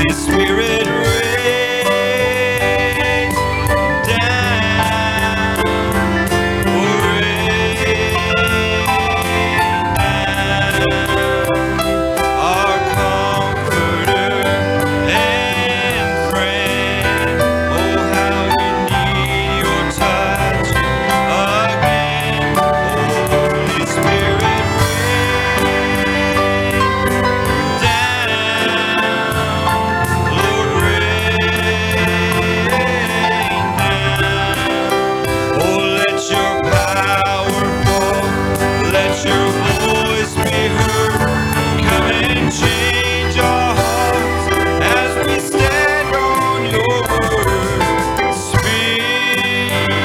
Spirit rain down, rain down, our comforter and friend. Oh, how we need your touch again. Holy Spirit rain down, Lord, rain down. Oh, let your power fall, let your voice be heard. Come and change our hearts as we stand on your word. Spirit,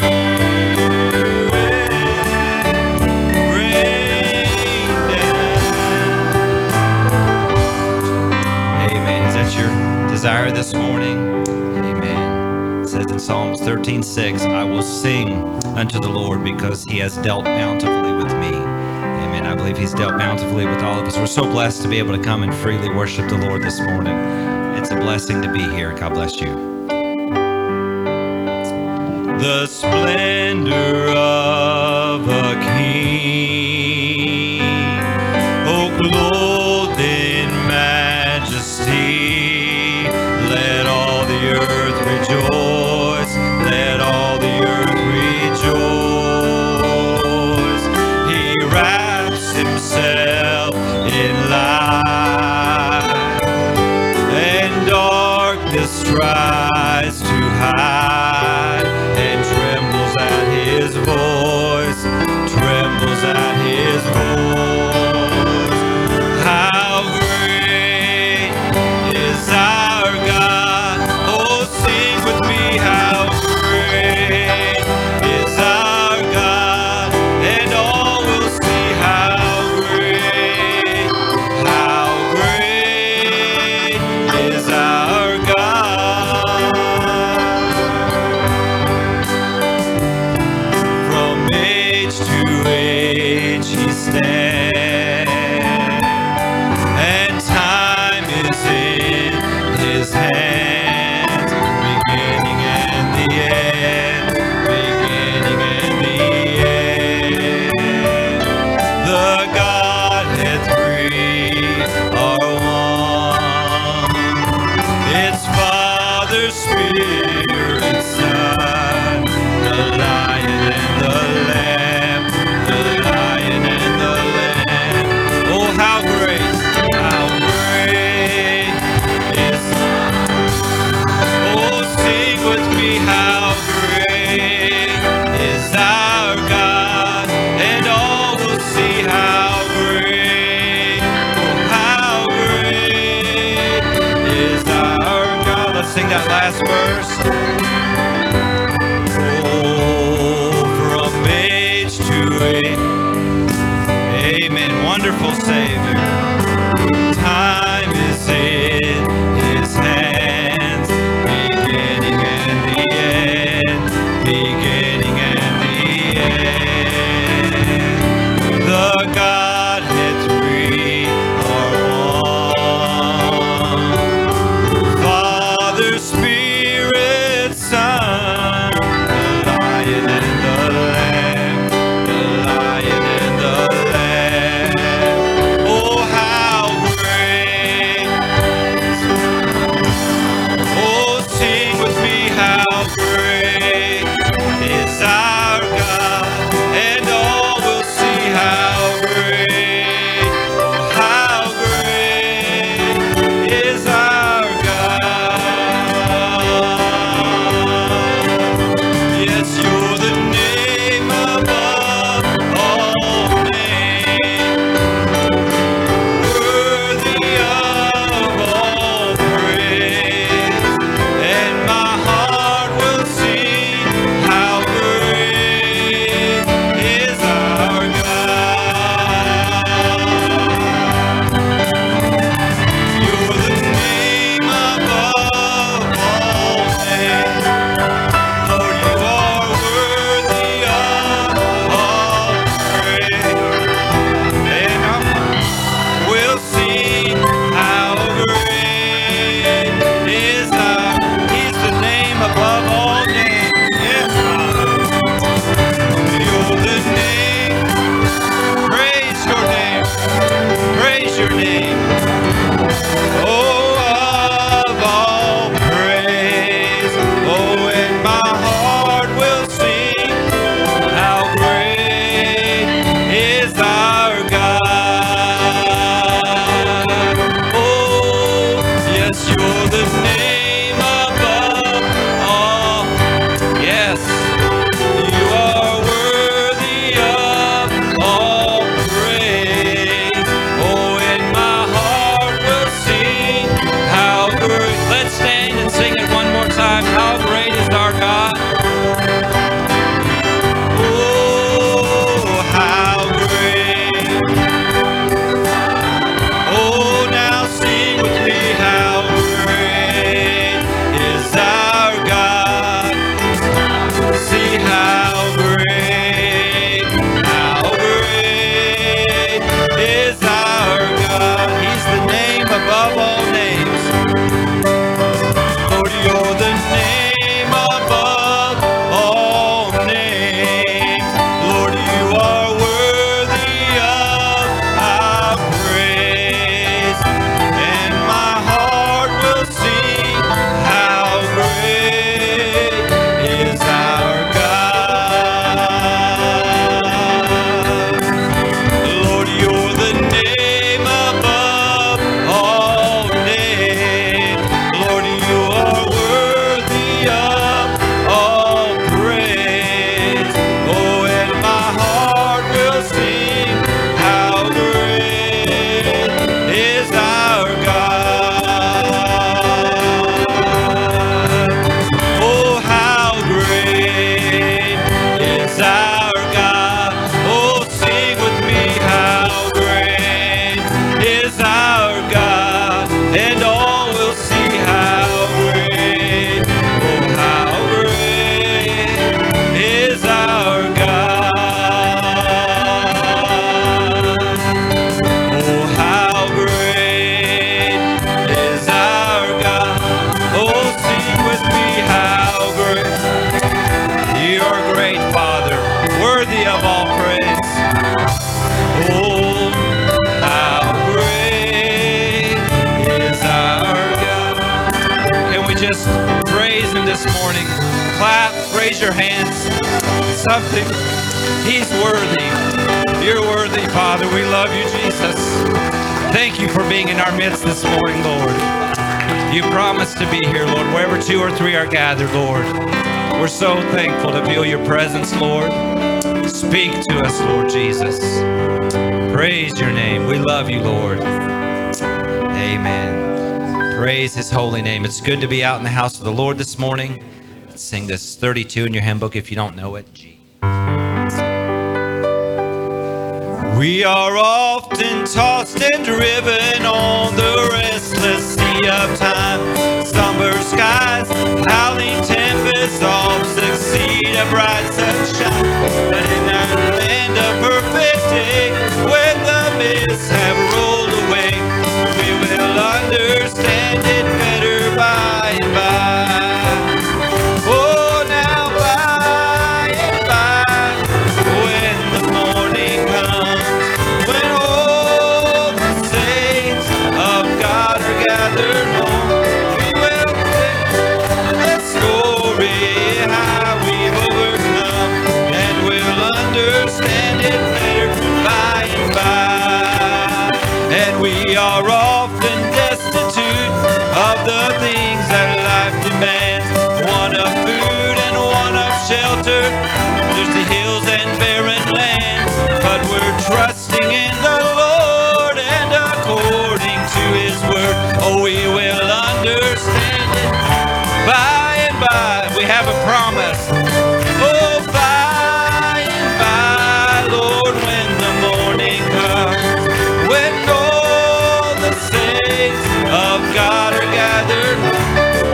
rain down. Amen. Is that your desire this morning? Amen. It says in Psalms 13:6, I will sing unto the Lord because he has dealt bountifully with me. Amen. I believe he's dealt bountifully with all of us. We're so blessed to be able to come and freely worship the Lord this morning. It's a blessing to be here. God bless you. The splendor of a king, oh, clothed in majesty, let all the earth rejoice, let all the earth rejoice. He wraps himself in light, and darkness tries to hide, and trembles at his voice, of all praise. Oh, how great is our God. Can we just praise him this morning? Clap, raise your hands. Something. He's worthy. You're worthy, Father. We love you, Jesus. Thank you for being in our midst this morning, Lord. You promised to be here, Lord, wherever 2 or 3 are gathered, Lord. We're so thankful to feel your presence, Lord. Speak to us, Lord Jesus. Praise your name. We love you, Lord. Amen. Praise his holy name. It's good to be out in the house of the Lord this morning. Let's sing this 32 in your hymn book if you don't know it. We are often tossed and driven on the restless sea of time. Somber skies, howling tempests, all succeed a bright sunshine. But in that land of perfect day, when the mists have rolled away, we will understand it better by and by. Oh, now by and by, when the morning comes, when all the saints of God are gathered home, we will tell the story how we've overcome, and we'll understand it better by and by. And we are often destitute of the things that life demands, one of food and one of shelter, there's the hills and barren land, but we're trusting in the Lord, and according to his word, oh, we will understand it by and by. We have a promise. Oh, by and by, Lord, when the morning comes, when all the saints of God are gathered home.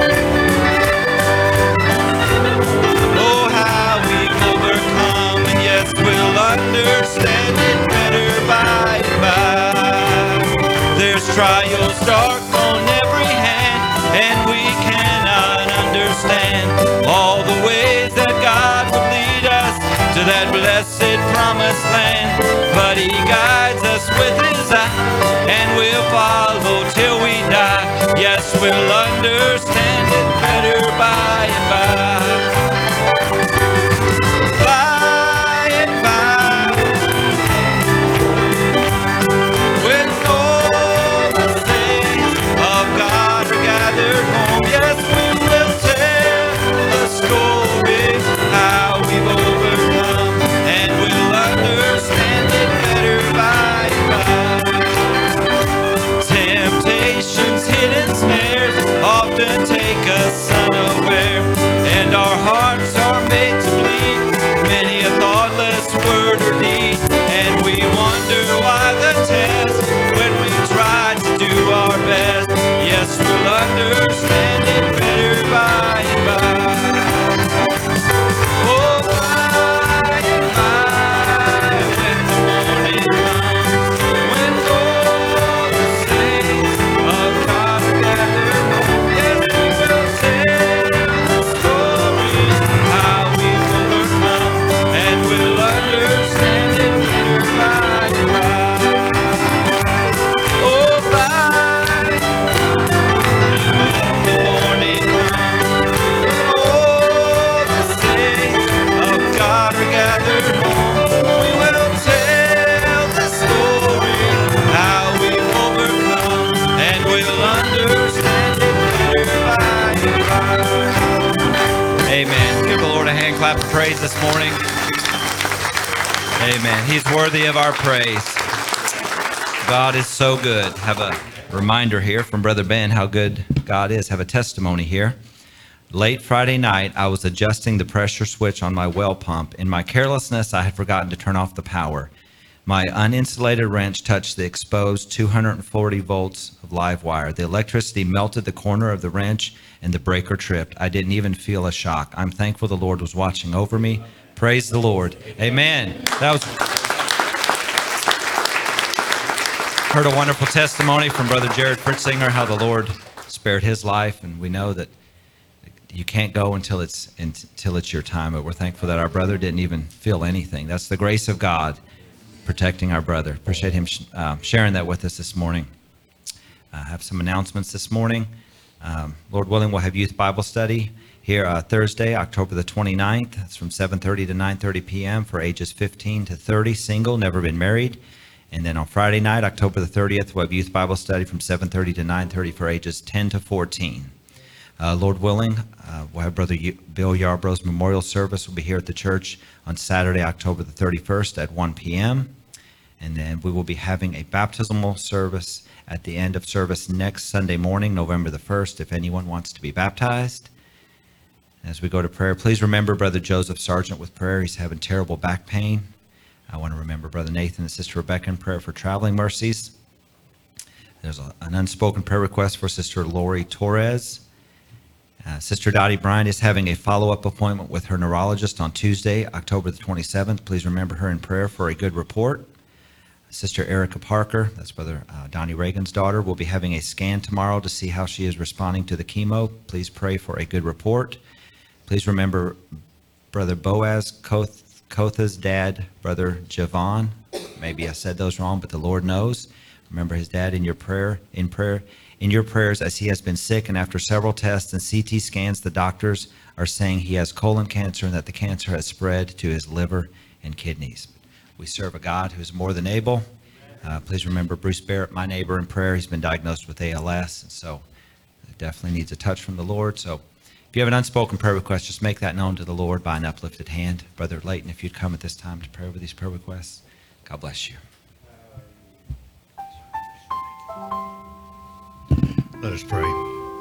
Oh, how we've overcome, and yes, we'll understand it better by and by. There's trials dark on every hand, and we cannot understand all the ways that God will lead us to that blessed promised land. But he guides us with his eye, and we'll follow till we die. Yes, we'll understand it better by and by. By and by, when all the saints of God are gathered home, yes, we will tell the story how we've overcome, and we'll understand it better by and by. Temptations, hidden snares often take us unaware, and our hearts are made to bleed, many a thoughtless word or deed, and we wonder why the test when we try to do our best. Yes, we'll understand it better by and by. Oh, by and by, when the morning comes, when all the saints of God are gathered home, yes, we will tell the story how we've overcome, and we'll understand it better by and by. Oh, by when the morning comes, all the saints of God are gathered home, we will tell the story how we've overcome, and we'll understand it better by and by. Amen. Give the Lord a hand clap of praise this morning. Amen. He's worthy of our praise. God is so good. Have a reminder here from Brother Ben how good God is. Have a testimony here. Late Friday night, I was adjusting the pressure switch on my well pump. In my carelessness, I had forgotten to turn off the power. My uninsulated wrench touched the exposed 240 volts of live wire. The electricity melted the corner of the wrench, and the breaker tripped. I didn't even feel a shock. I'm thankful the Lord was watching over me. Praise the Lord. Amen. That was... Heard a wonderful testimony from Brother Jared Fritzinger, how the Lord spared his life, and we know that you can't go until it's your time. But we're thankful that our brother didn't even feel anything. That's the grace of God protecting our brother. Appreciate him sharing that with us this morning. I have some announcements this morning. Lord willing, we'll have youth Bible study here Thursday, October the 29th. It's from 7:30 to 9:30 p.m. for ages 15 to 30, single, never been married. And then on Friday night, October the 30th, we'll have youth Bible study from 7:30 to 9:30 for ages 10 to 14. Lord willing, we'll have Brother Bill Yarbrough's memorial service will be here at the church on Saturday, October the 31st at 1 p.m. And then we will be having a baptismal service at the end of service next Sunday morning, November the 1st, if anyone wants to be baptized. As we go to prayer, please remember Brother Joseph Sargent with prayer. He's having terrible back pain. I want to remember Brother Nathan and Sister Rebecca in prayer for traveling mercies. There's an unspoken prayer request for Sister Lori Torres. Sister Dottie Bryant is having a follow-up appointment with her neurologist on Tuesday, October the 27th. Please remember her in prayer for a good report. Sister Erica Parker, that's Brother Donnie Reagan's daughter, will be having a scan tomorrow to see how she is responding to the chemo. Please pray for a good report. Please remember Brother Boaz Kotha's dad, Brother Javon. Maybe I said those wrong, but the Lord knows. Remember his dad in your prayers as he has been sick, and after several tests and CT scans, the doctors are saying he has colon cancer and that the cancer has spread to his liver and kidneys. We serve a God who is more than able. Please remember Bruce Barrett, my neighbor, in prayer. He's been diagnosed with ALS, and so it definitely needs a touch from the Lord. So if you have an unspoken prayer request, just make that known to the Lord by an uplifted hand. Brother Layton, if you'd come at this time to pray over these prayer requests. God bless you. Let us pray.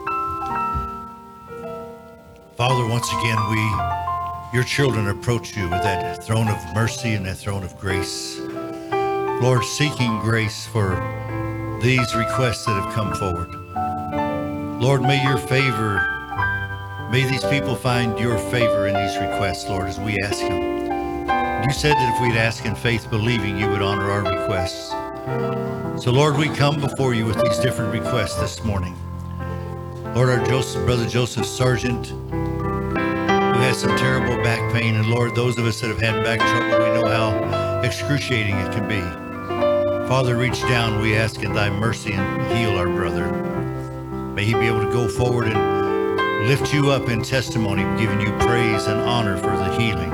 Father, once again, your children approach you with that throne of mercy and that throne of grace. Lord, seeking grace for these requests that have come forward. Lord, may these people find your favor in these requests, Lord, as we ask them. You said that if we'd ask in faith, believing, you would honor our requests. So, Lord, we come before you with these different requests this morning. Lord, our Brother Joseph Sargent, who has some terrible back pain, and Lord, those of us that have had back trouble, we know how excruciating it can be. Father, reach down, we ask in thy mercy, and heal our brother. May he be able to go forward and lift you up in testimony, giving you praise and honor for the healing.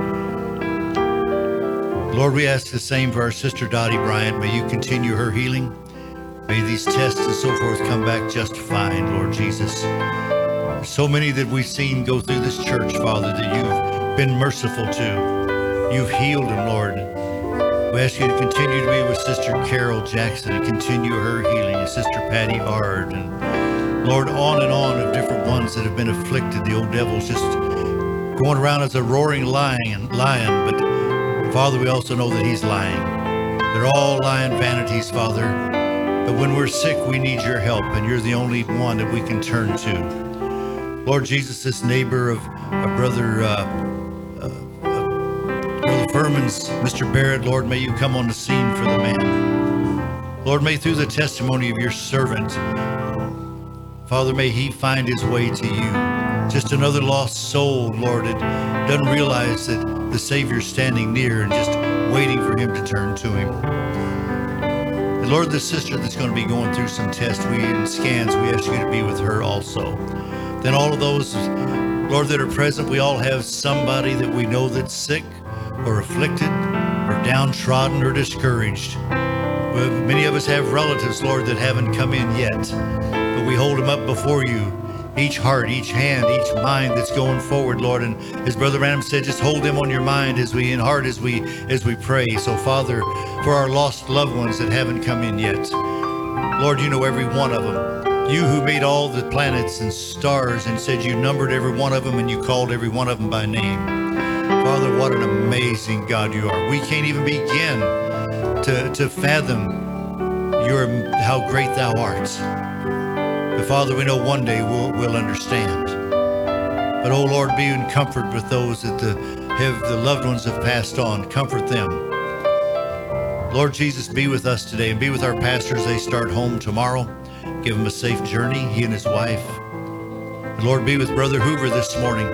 Lord, we ask the same for our sister Dottie Bryant. May you continue her healing. May these tests and so forth come back just fine, Lord Jesus. So many that we've seen go through this church, Father, that you've been merciful to. You've healed them, Lord. We ask you to continue to be with Sister Carol Jackson and continue her healing, and Sister Patty Ard, and Lord, on and on of different ones that have been afflicted. The old devil's just going around as a roaring lion, but Father, we also know that he's lying. They're all lying vanities, Father. But when we're sick, we need your help, and you're the only one that we can turn to. Lord Jesus, this neighbor of Brother Furman's, Mr. Barrett, Lord, may you come on the scene for the man. Lord, may through the testimony of your servant, Father, may he find his way to you. Just another lost soul, Lord, that doesn't realize that the Savior's standing near and just waiting for him to turn to him. And Lord, the sister that's going to be going through some tests and scans, we ask you to be with her also. Then all of those, Lord, that are present, we all have somebody that we know that's sick or afflicted or downtrodden or discouraged. But many of us have relatives, Lord, that haven't come in yet. But we hold them up before you. Each heart, each hand, each mind that's going forward, Lord. And as Brother Branham said, just hold them on your mind as we pray. So, Father, for our lost loved ones that haven't come in yet, Lord, you know every one of them. You who made all the planets and stars and said you numbered every one of them and you called every one of them by name. Father, what an amazing God you are. We can't even begin to fathom how great thou art. But Father, we know one day we'll understand. But oh Lord, be in comfort with those that the loved ones have passed on. Comfort them. Lord Jesus, be with us today and be with our pastors as they start home tomorrow. Give them a safe journey, he and his wife. Lord, be with Brother Hoover this morning.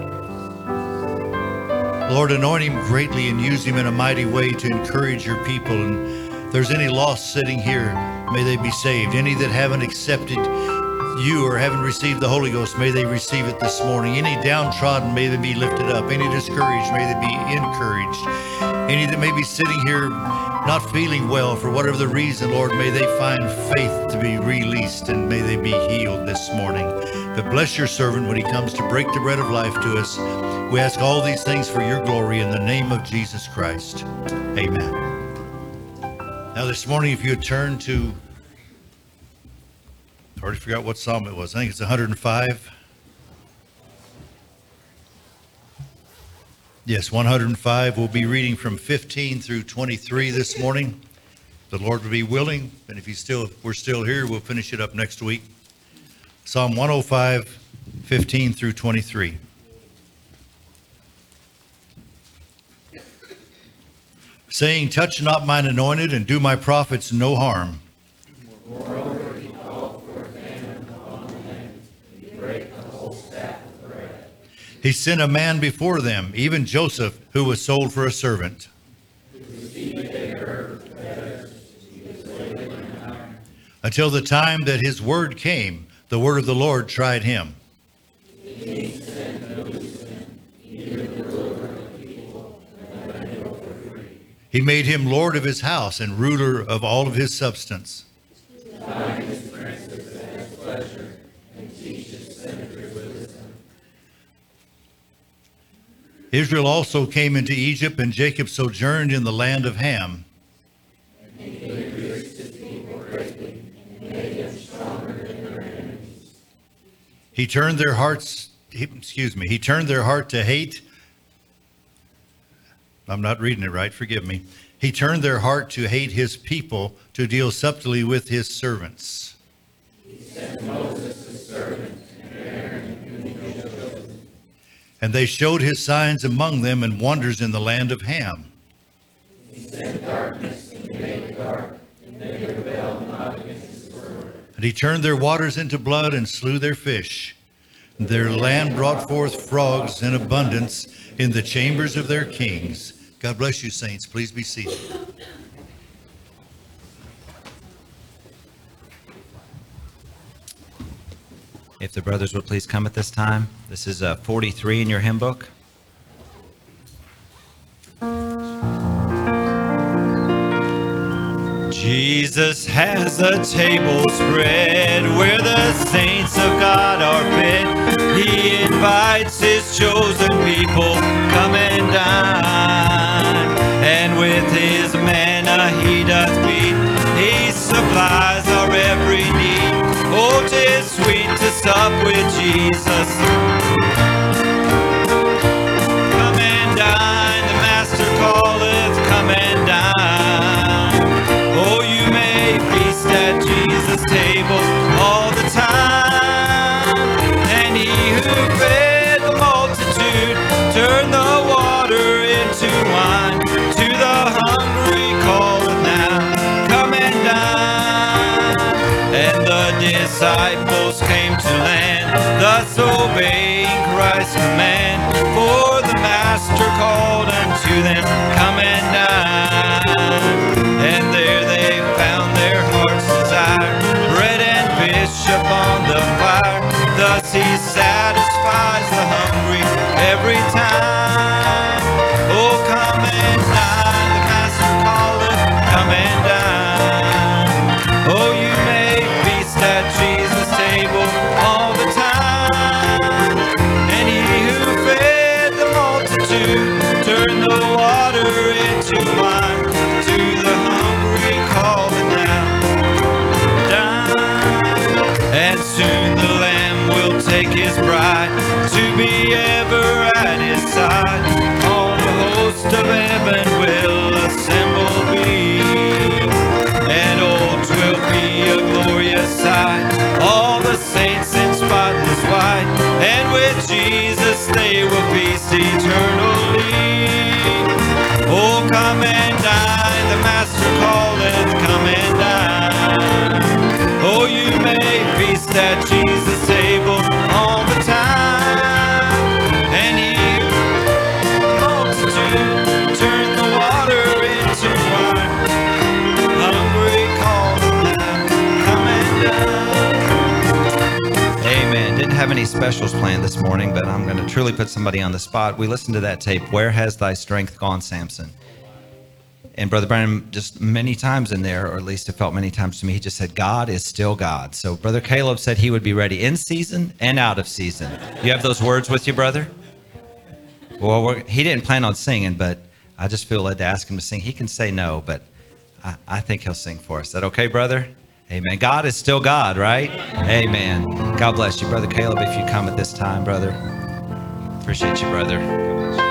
Lord, anoint him greatly and use him in a mighty way to encourage your people. And if there's any lost sitting here, may they be saved. Any that haven't accepted you or haven't received the Holy Ghost, may they receive it this morning. Any downtrodden, may they be lifted up. Any discouraged, may they be encouraged. Any that may be sitting here not feeling well for whatever the reason, Lord, may they find faith to be released and may they be healed this morning. But bless your servant when he comes to break the bread of life to us. We ask all these things for your glory in the name of Jesus Christ. Amen. Now this morning, if you would turn to, I already forgot what psalm it was. I think it's 105. Yes, 105. We'll be reading from 15 through 23 this morning. The Lord will be willing, and if we're still here, we'll finish it up next week. Psalm 105, 15 through 23. Saying, touch not mine anointed, and do my prophets no harm. Moreover, he called for a famine upon the land, and he brake the whole staff of bread. He sent a man before them, even Joseph, who was sold for a servant. Until the time that his word came, the word of the Lord tried him. He made him lord of his house and ruler of all of his substance. Israel also came into Egypt, and Jacob sojourned in the land of Ham. He turned their heart to hate. I'm not reading it right, forgive me. He turned their heart to hate his people, to deal subtly with his servants. He sent Moses his servant, and Aaron, whom he chose. And they showed his signs among them and wonders in the land of Ham. He sent darkness and made it dark, and they rebelled not against his word. And he turned their waters into blood and slew their fish. Their land brought forth frogs in abundance in the chambers of their kings. God bless you, saints. Please be seated. If the brothers would please come at this time. This is 43 in your hymn book. Jesus has a table spread where the saints of God are fed. He invites his chosen people, come and dine. And with his manna he doth feed, he supplies our every need. Oh, 'tis sweet to sup with Jesus. Come and dine, the Master calleth, come and dine. Oh, you may feast at Jesus' table all the time. And he who fed the multitude turned the water into wine. To the hungry calleth now, come and dine. And the disciples came to land, thus obeying Christ's command. For the Master called unto them, come and dine. And there they found their heart's desire, bread and fish upon the fire. Thus he satisfies the hungry every time. Oh, come and dine, the Master calleth, come and dine. Oh, you may feast at Jesus' table all the time. And he who fed the multitude turned the water into wine. To the hungry calleth now, dine. And soon the Lamb will take his bride to be ever at his side. All the host of heaven will assemble be. And oh, 'twill be a glorious sight, all the saints in spotless white. And with Jesus they will feast eternally. Oh, come and dine, the Master calleth, come and dine. Oh, you may feast at Jesus' table all the any specials planned this morning, but I'm going to truly put somebody on the spot. We listened to that tape, Where Has Thy Strength Gone, Samson? And Brother Branham, just many times in there, or at least it felt many times to me, he just said, God is still God. So Brother Caleb said he would be ready in season and out of season. You have those words with you, brother? Well, he didn't plan on singing, but I just feel led to ask him to sing. He can say no, but I think he'll sing for us. Is that okay, brother? Amen. God is still God, right? Amen. God bless you. Brother Caleb, if you come at this time, brother. Appreciate you, brother. God bless you.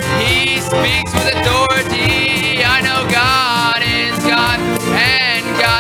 Speaks with authority. I know God is God, and God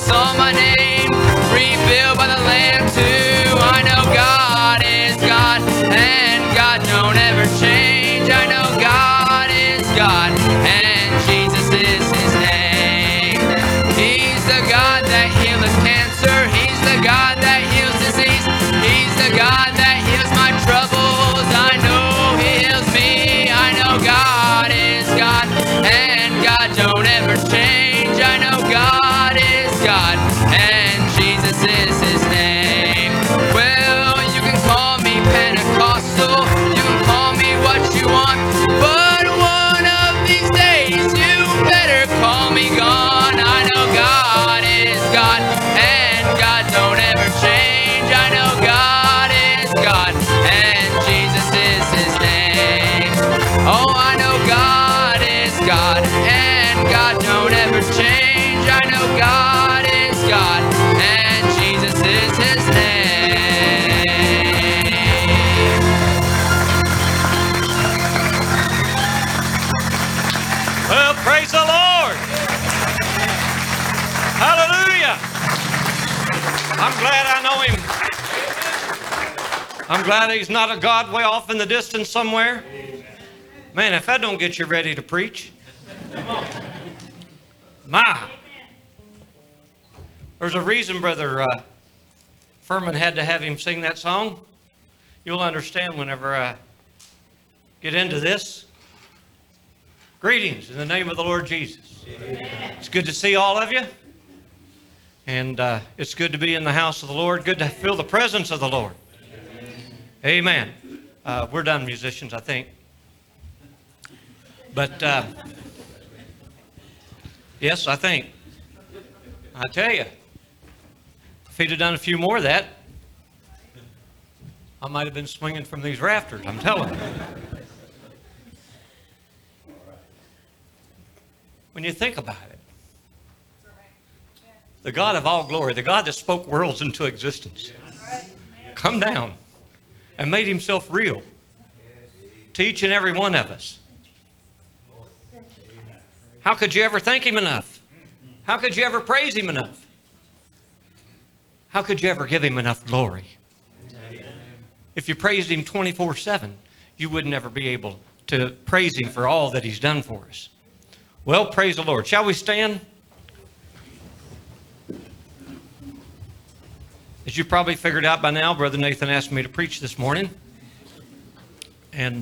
saw my name revealed by the Lamb too. I know God is God, and God don't ever change. I know God is God, and Jesus is His name. He's the God that healeth cancer. He's the God that heals disease. He's the God that heals my troubles. I know He heals me. I know God is God, and God don't ever change. I know God is God, and Jesus is His name. Well, you can call me Pentecostal, you can call me what you want, but one of these days you better call me gone. I know God is God, and God don't ever change. I know God is God, and Jesus is His name. Oh, I know God is God, and God don't ever change. I know God is God, and Jesus is His name. Well, praise the Lord. Hallelujah. I'm glad I know Him. I'm glad He's not a God way off in the distance somewhere. Man, if that don't get you ready to preach. My. There's a reason Brother Furman had to have him sing that song. You'll understand whenever I get into this. Greetings in the name of the Lord Jesus. Amen. It's good to see all of you. And it's good to be in the house of the Lord. Good to feel the presence of the Lord. Amen. We're done, musicians, I think. But, yes, I think. I tell you, if he'd have done a few more of that, I might have been swinging from these rafters, I'm telling you. When you think about it, the God of all glory, the God that spoke worlds into existence, come down and made Himself real to each and every one of us. How could you ever thank Him enough? How could you ever praise Him enough? How could you ever give Him enough glory? If you praised Him 24/7, you would never be able to praise Him for all that He's done for us. Well, praise the Lord. Shall we stand? As you probably figured out by now, Brother Nathan asked me to preach this morning. And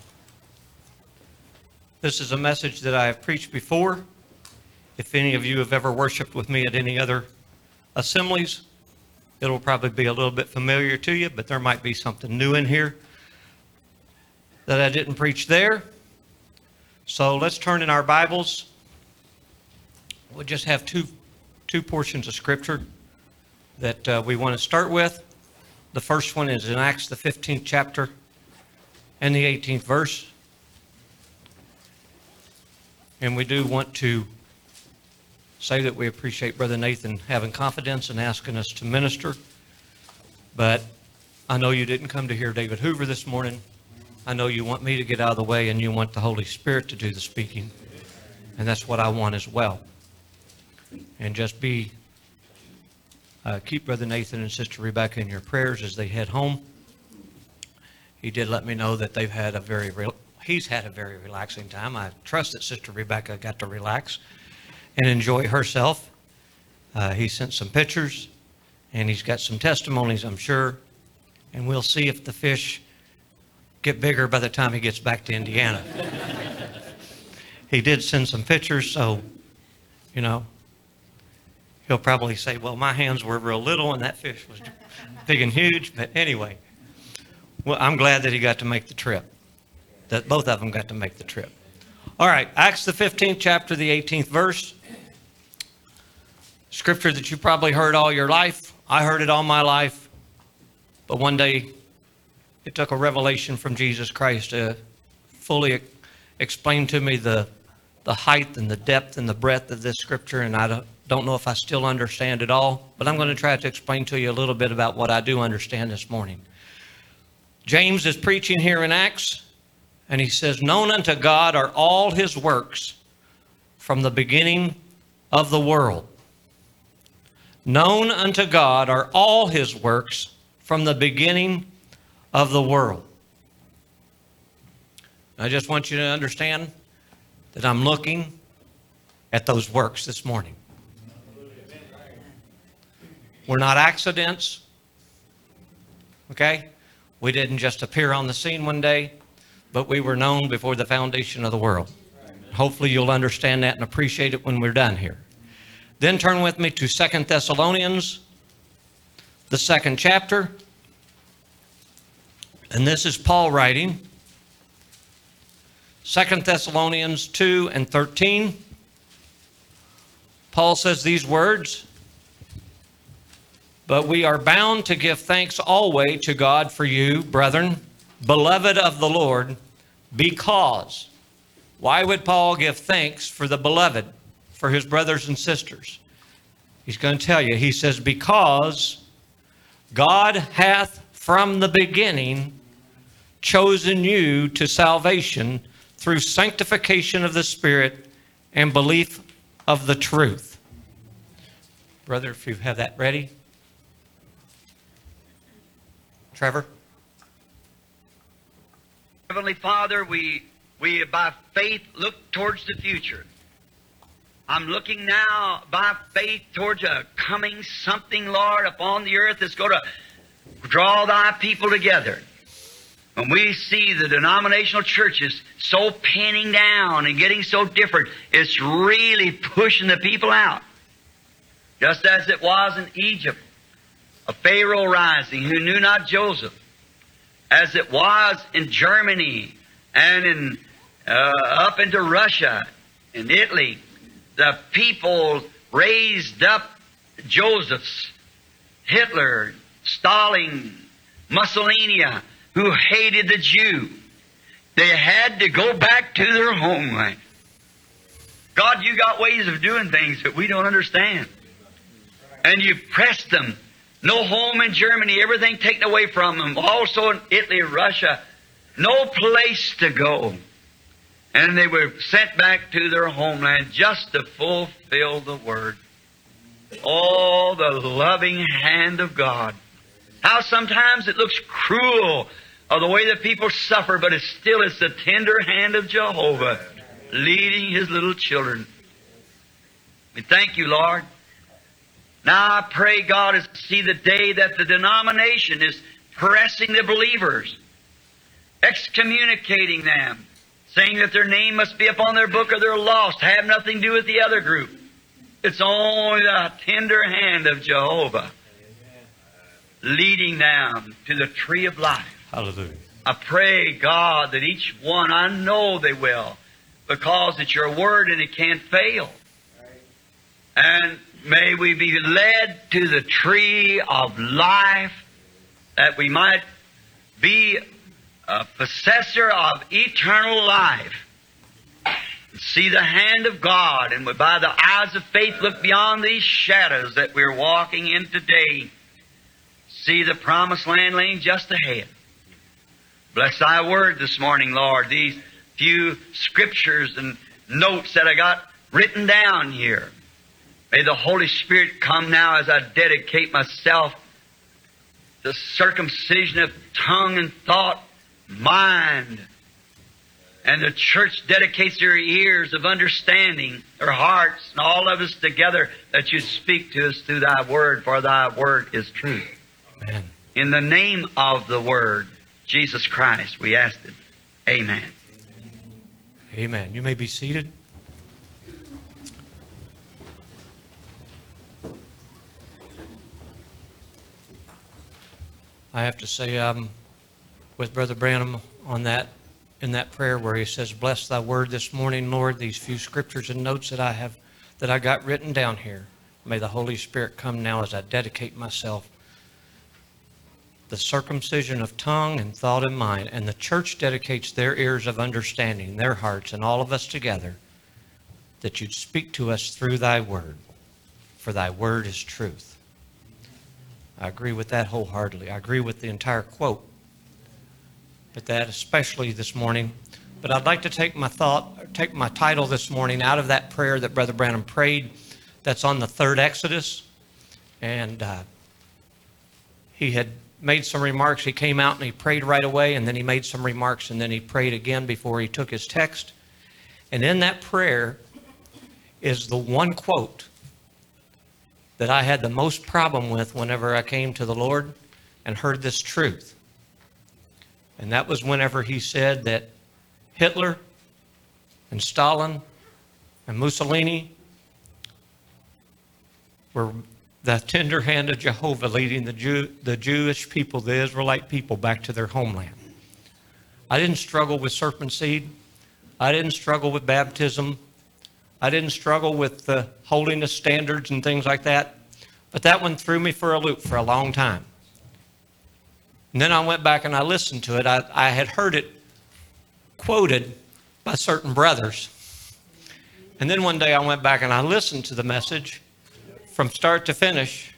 this is a message that I have preached before. If any of you have ever worshiped with me at any other assemblies, it'll probably be a little bit familiar to you, but there might be something new in here that I didn't preach there. So let's turn in our Bibles. We'll just have two portions of Scripture that we want to start with. The first one is in Acts, the 15th chapter and the 18th verse. And we do want to say that we appreciate Brother Nathan having confidence and asking us to minister. But I know you didn't come to hear David Hoover this morning. I know you want me to get out of the way, and you want the Holy Spirit to do the speaking. And that's what I want as well. And just keep Brother Nathan and Sister Rebecca in your prayers as they head home. He did let me know that he's had a very relaxing time. I trust that Sister Rebecca got to relax and enjoy herself. He sent some pictures, and he's got some testimonies, I'm sure. And we'll see if the fish get bigger by the time he gets back to Indiana. He did send some pictures, so, you know, he'll probably say, well, my hands were real little and that fish was big and huge. But anyway, well, I'm glad that he got to make the trip, that both of them got to make the trip. All right, Acts the 15th chapter, the 18th verse. Scripture that you probably heard all your life. I heard it all my life. But one day, it took a revelation from Jesus Christ to fully explain to me the height and the depth and the breadth of this scripture, and I don't know if I still understand it all, but I'm going to try to explain to you a little bit about what I do understand this morning. James is preaching here in Acts, and he says, known unto God are all His works from the beginning of the world. Known unto God are all his works from the beginning of the world. I just want you to understand that I'm looking at those works this morning. We're not accidents, okay? We didn't just appear on the scene one day, but we were known before the foundation of the world. Hopefully you'll understand that and appreciate it when we're done here. Then turn with me to 2 Thessalonians, the 2nd chapter. And this is Paul writing. 2 Thessalonians 2 and 13. Paul says these words, "But we are bound to give thanks always to God for you, brethren, beloved of the Lord, because." Why would Paul give thanks for the beloved, for his brothers and sisters? He's going to tell you. He says, "Because God hath from the beginning chosen you to salvation through sanctification of the Spirit and belief of the truth." Brother, if you have that ready. Trevor? Heavenly Father, we by faith look towards the future. I'm looking now by faith towards a coming something, Lord, upon the earth that's going to draw thy people together. When we see the denominational churches so pinning down and getting so different, it's really pushing the people out. Just as it was in Egypt, a Pharaoh rising who knew not Joseph, as it was in Germany and up into Russia and Italy, the people raised up Josephs, Hitler, Stalin, Mussolini, who hated the Jew. They had to go back to their homeland. God, you got ways of doing things that we don't understand. And you pressed them. No home in Germany, everything taken away from them. Also in Italy, Russia, no place to go. And they were sent back to their homeland just to fulfill the Word. Oh, the loving hand of God. How sometimes it looks cruel of the way that people suffer, but it's the tender hand of Jehovah leading His little children. We thank you, Lord. Now I pray, God, is to see the day that the denomination is pressing the believers, excommunicating them, saying that their name must be upon their book or they're lost, have nothing to do with the other group. It's only the tender hand of Jehovah leading them to the tree of life. Hallelujah. I pray, God, that each one, I know they will, because it's your word and it can't fail. And may we be led to the tree of life, that we might be a possessor of eternal life. See the hand of God, and by the eyes of faith look beyond these shadows that we're walking in today. See the promised land laying just ahead. Bless thy word this morning, Lord. These few scriptures and notes that I got written down here. May the Holy Spirit come now as I dedicate myself to circumcision of tongue and thought, mind. And the church dedicates their ears of understanding, their hearts, and all of us together, that you speak to us through thy word, for thy word is truth. Amen. In the name of the Word, Jesus Christ, we ask it. Amen. Amen. You may be seated. I have to say I'm with Brother Branham on that, in that prayer where he says, "Bless thy word this morning, Lord." These few scriptures and notes that I got written down here. May the Holy Spirit come now as I dedicate myself. The circumcision of tongue and thought and mind. And the church dedicates their ears of understanding, their hearts, and all of us together, that you'd speak to us through thy word. For thy word is truth. I agree with that wholeheartedly. I agree with the entire quote, but that especially this morning. But I'd like to take my title this morning out of that prayer that Brother Branham prayed. That's on the third Exodus. And he had made some remarks. He came out and he prayed right away, and then he made some remarks, and then he prayed again before he took his text. And in that prayer is the one quote that I had the most problem with whenever I came to the Lord and heard this truth. And that was whenever he said that Hitler and Stalin and Mussolini were the tender hand of Jehovah leading the Jewish people, the Israelite people, back to their homeland. I didn't struggle with serpent seed. I didn't struggle with baptism. I didn't struggle with the holiness standards and things like that. But that one threw me for a loop for a long time. And then I went back and I listened to it. I had heard it quoted by certain brothers. And then one day I went back and I listened to the message from start to finish.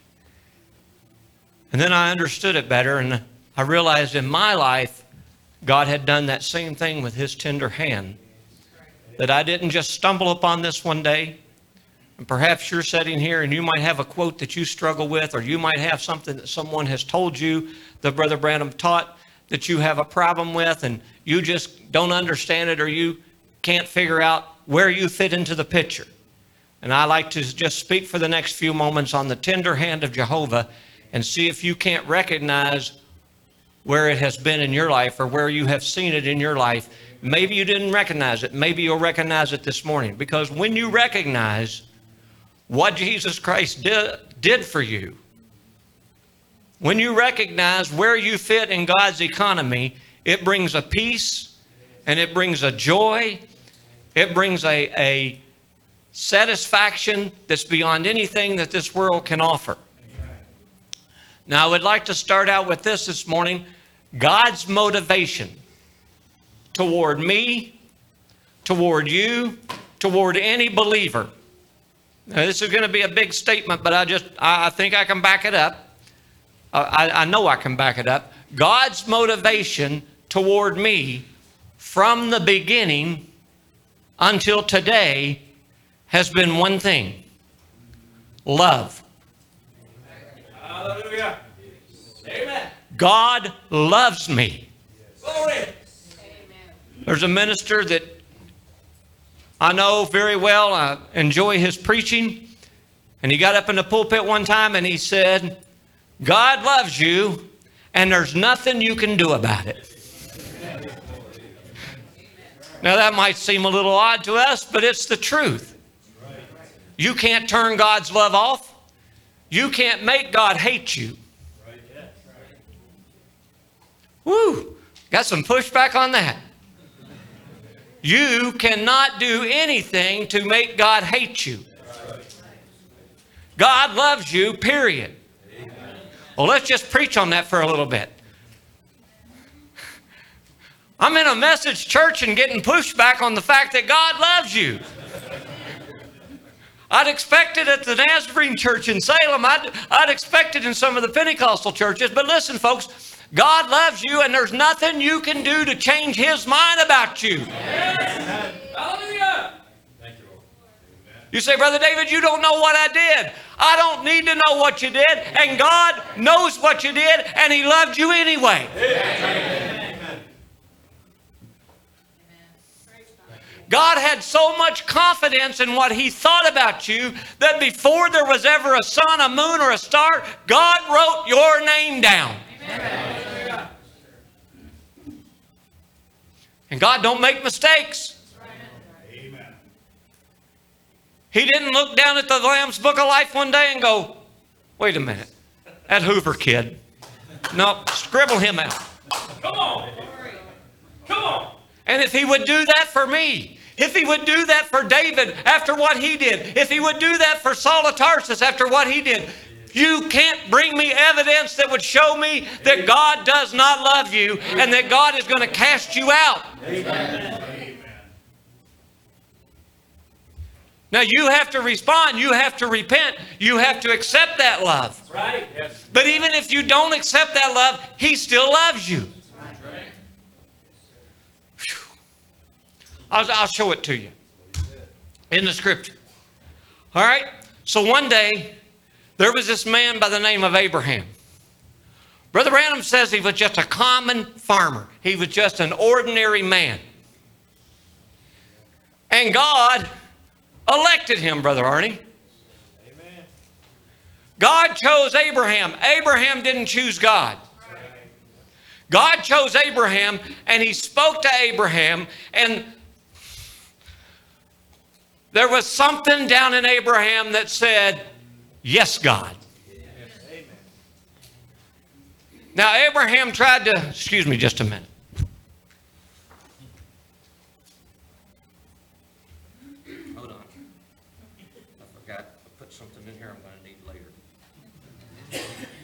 And then I understood it better, and I realized in my life, God had done that same thing with his tender hand. That I didn't just stumble upon this one day. And perhaps you're sitting here and you might have a quote that you struggle with, or you might have something that someone has told you that Brother Branham taught that you have a problem with, and you just don't understand it, or you can't figure out where you fit into the picture. And I like to just speak for the next few moments on the tender hand of Jehovah and see if you can't recognize where it has been in your life or where you have seen it in your life. Maybe you didn't recognize it. Maybe you'll recognize it this morning. Because when you recognize what Jesus Christ did for you, when you recognize where you fit in God's economy, it brings a peace and it brings a joy. It brings a satisfaction that's beyond anything that this world can offer. Now, I would like to start out with this morning. God's motivation toward me, toward you, toward any believer. Now, this is going to be a big statement, but I think I can back it up. I know I can back it up. God's motivation toward me from the beginning until today has been one thing: love. Hallelujah. Amen. God loves me. Glory. There's a minister that I know very well. I enjoy his preaching. And he got up in the pulpit one time and he said, God loves you and there's nothing you can do about it. Now that might seem a little odd to us, but it's the truth. You can't turn God's love off. You can't make God hate you. Woo! Got some pushback on that. You cannot do anything to make God hate you. God loves you, period. Well, let's just preach on that for a little bit. I'm in a message church and getting pushback on the fact that God loves you. I'd expect it at the Nazarene church in Salem. I'd expect it in some of the Pentecostal churches. But listen, folks, God loves you, and there's nothing you can do to change his mind about you. Yes. Hallelujah. Thank you, Lord. You say, Brother David, you don't know what I did. I don't need to know what you did, and God knows what you did, and he loved you anyway. Amen. God had so much confidence in what he thought about you that before there was ever a sun, a moon, or a star, God wrote your name down. Amen. And God don't make mistakes. Amen. He didn't look down at the Lamb's Book of Life one day and go, wait a minute, that Hoover kid. No, scribble him out. Come on. Come on. And if he would do that for me, if he would do that for David after what he did, if he would do that for Saul of Tarsus after what he did, you can't bring me evidence that would show me that God does not love you and that God is going to cast you out. Amen. Now you have to respond. You have to repent. You have to accept that love. Right? Yes. But even if you don't accept that love, he still loves you. I'll show it to you in the scripture. All right? So one day, There was this man by the name of Abraham. Brother Branham says he was just a common farmer. He was just an ordinary man. And God elected him, Brother Arnie. Amen. God chose Abraham. Abraham didn't choose God. God chose Abraham, and he spoke to Abraham, and there was something down in Abraham that said, yes, God. Yes. Now, Abraham tried to, excuse me just a minute. Hold on. I forgot to put something in here I'm going to need later.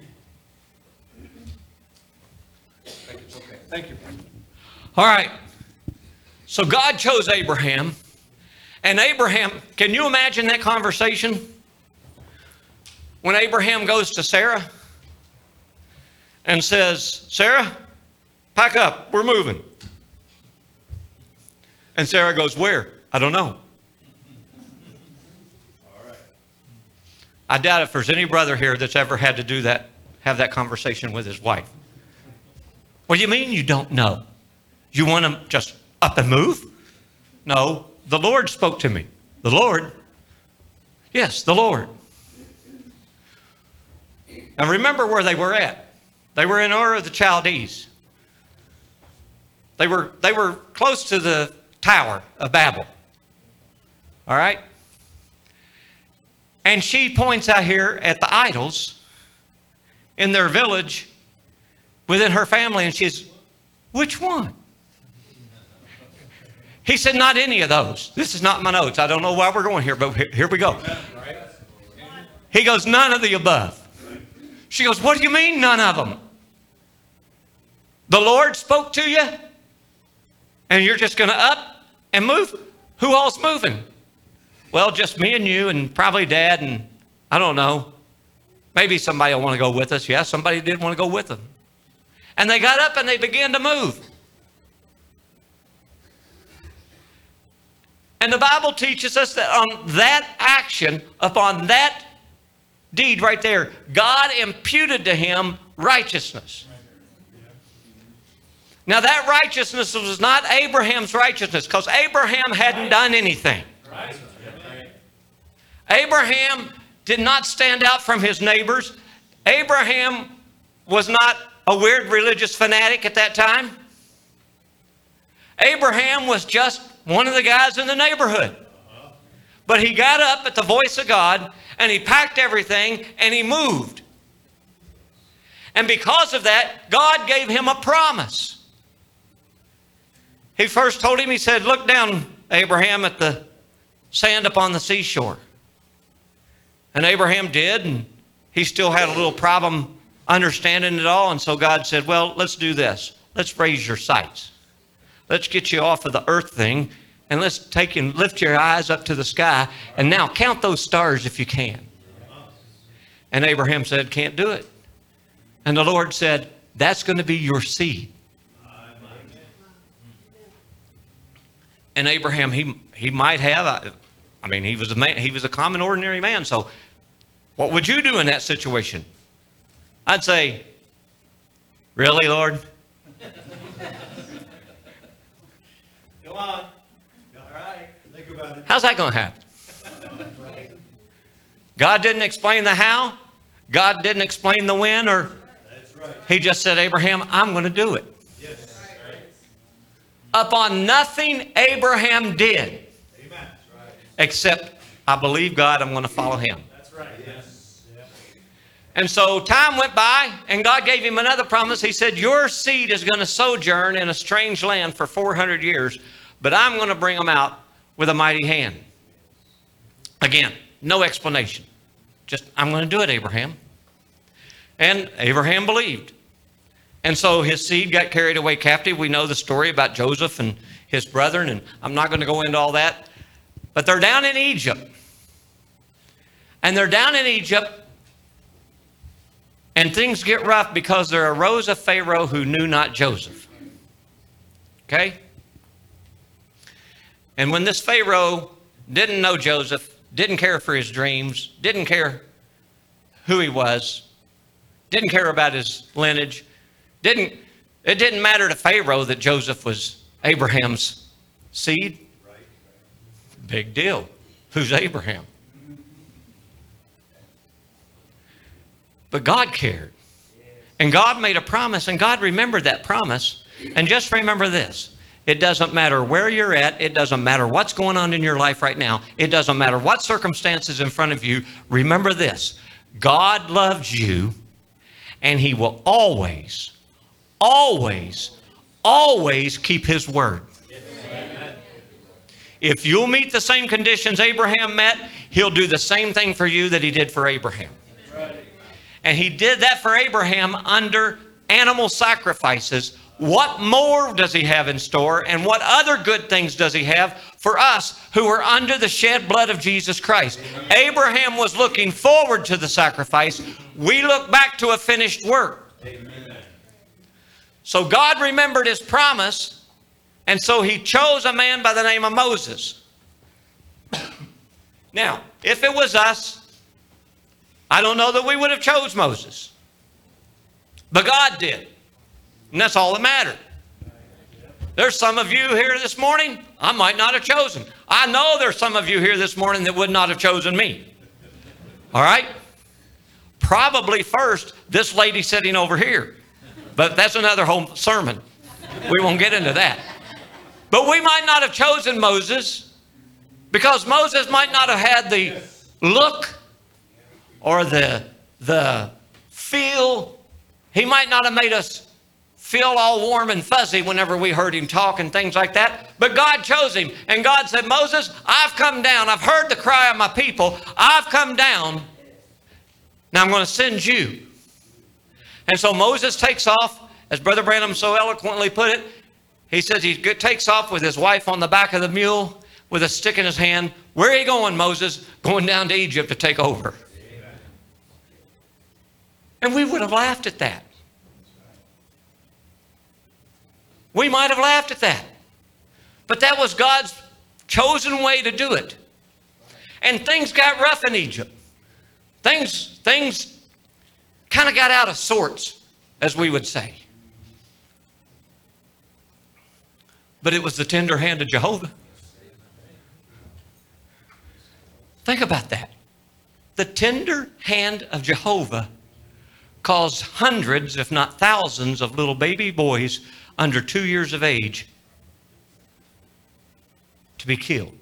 I think it's okay. Thank you. All right. So God chose Abraham. And Abraham, can you imagine that conversation? When Abraham goes to Sarah and says, Sarah, pack up, we're moving. And Sarah goes, where? I don't know. All right. I doubt if there's any brother here that's ever had to do that, have that conversation with his wife. What do you mean you don't know? You want to just up and move? No, the Lord spoke to me. The Lord? Yes, the Lord. And remember where they were at. They were in Ur of the Chaldees. They were close to the Tower of Babel. All right? And she points out here at the idols in their village within her family, and she says, which one? He said, not any of those. This is not my notes. I don't know why we're going here, but here we go. He goes, none of the above. She goes, what do you mean none of them? The Lord spoke to you and you're just going to up and move? Who all's moving? Well, just me and you and probably Dad and I don't know. Maybe somebody will want to go with us. Yeah, somebody did want to go with them. And they got up and they began to move. And the Bible teaches us that on that action, upon that deed right there, God imputed to him righteousness. Now that righteousness was not Abraham's righteousness because Abraham hadn't done anything. Abraham did not stand out from his neighbors. Abraham was not a weird religious fanatic at that time. Abraham was just one of the guys in the neighborhood. But he got up at the voice of God and he packed everything and he moved. And because of that, God gave him a promise. He first told him, he said, look down, Abraham, at the sand upon the seashore. And Abraham did, and he still had a little problem understanding it all. And so God said, well, let's do this. Let's raise your sights. Let's get you off of the earth thing, and let's take and lift your eyes up to the sky. And now count those stars if you can. And Abraham said, can't do it. And the Lord said, that's going to be your seed. And Abraham, he might have, I mean, he was a man, he was a common, ordinary man. So what would you do in that situation? I'd say, really, Lord? Go on. All right. Think about it. How's that going to happen? God didn't explain the how. God didn't explain the when, or he just said, Abraham, I'm going to do it. Yes. Upon nothing Abraham did, amen, except I believe God, I'm going to follow him. That's right. Yes. And so time went by and God gave him another promise. He said, your seed is going to sojourn in a strange land for 400 years, but I'm going to bring them out with a mighty hand. Again, no explanation. Just, I'm going to do it, Abraham. And Abraham believed. And so his seed got carried away captive. We know the story about Joseph and his brethren, and I'm not going to go into all that. But they're down in Egypt. And they're down in Egypt, and things get rough because there arose a Pharaoh who knew not Joseph. Okay? And when this Pharaoh didn't know Joseph, didn't care for his dreams, didn't care who he was, didn't care about his lineage. It didn't matter to Pharaoh that Joseph was Abraham's seed. Big deal. Who's Abraham? But God cared. And God made a promise, and God remembered that promise. And just remember this. It doesn't matter where you're at. It doesn't matter what's going on in your life right now. It doesn't matter what circumstances in front of you. Remember this. God loves you, and he will always, always, always keep his word. If you'll meet the same conditions Abraham met, he'll do the same thing for you that he did for Abraham. And he did that for Abraham under animal sacrifices. What more does he have in store? And what other good things does he have for us who are under the shed blood of Jesus Christ? Abraham was looking forward to the sacrifice. We look back to a finished work. So God remembered his promise. And so he chose a man by the name of Moses. Now, if it was us, I don't know that we would have chose Moses. But God did. And that's all that mattered. There's some of you here this morning I might not have chosen. I know there's some of you here this morning that would not have chosen me. All right? Probably first, this lady sitting over here. But that's another whole sermon. We won't get into that. But we might not have chosen Moses because Moses might not have had the look or the feel. He might not have made us feel all warm and fuzzy whenever we heard him talk and things like that. But God chose him. And God said, Moses, I've come down. I've heard the cry of my people. I've come down. Now I'm going to send you. And so Moses takes off, as Brother Branham so eloquently put it. He says he takes off with his wife on the back of the mule with a stick in his hand. Where are you going, Moses? Going down to Egypt to take over. Amen. And we would have laughed at that. We might have laughed at that. But that was God's chosen way to do it. And things got rough in Egypt. Things kind of got out of sorts, as we would say. But it was the tender hand of Jehovah. Think about that. The tender hand of Jehovah caused hundreds, if not thousands, of little baby boys under 2 years of age to be killed.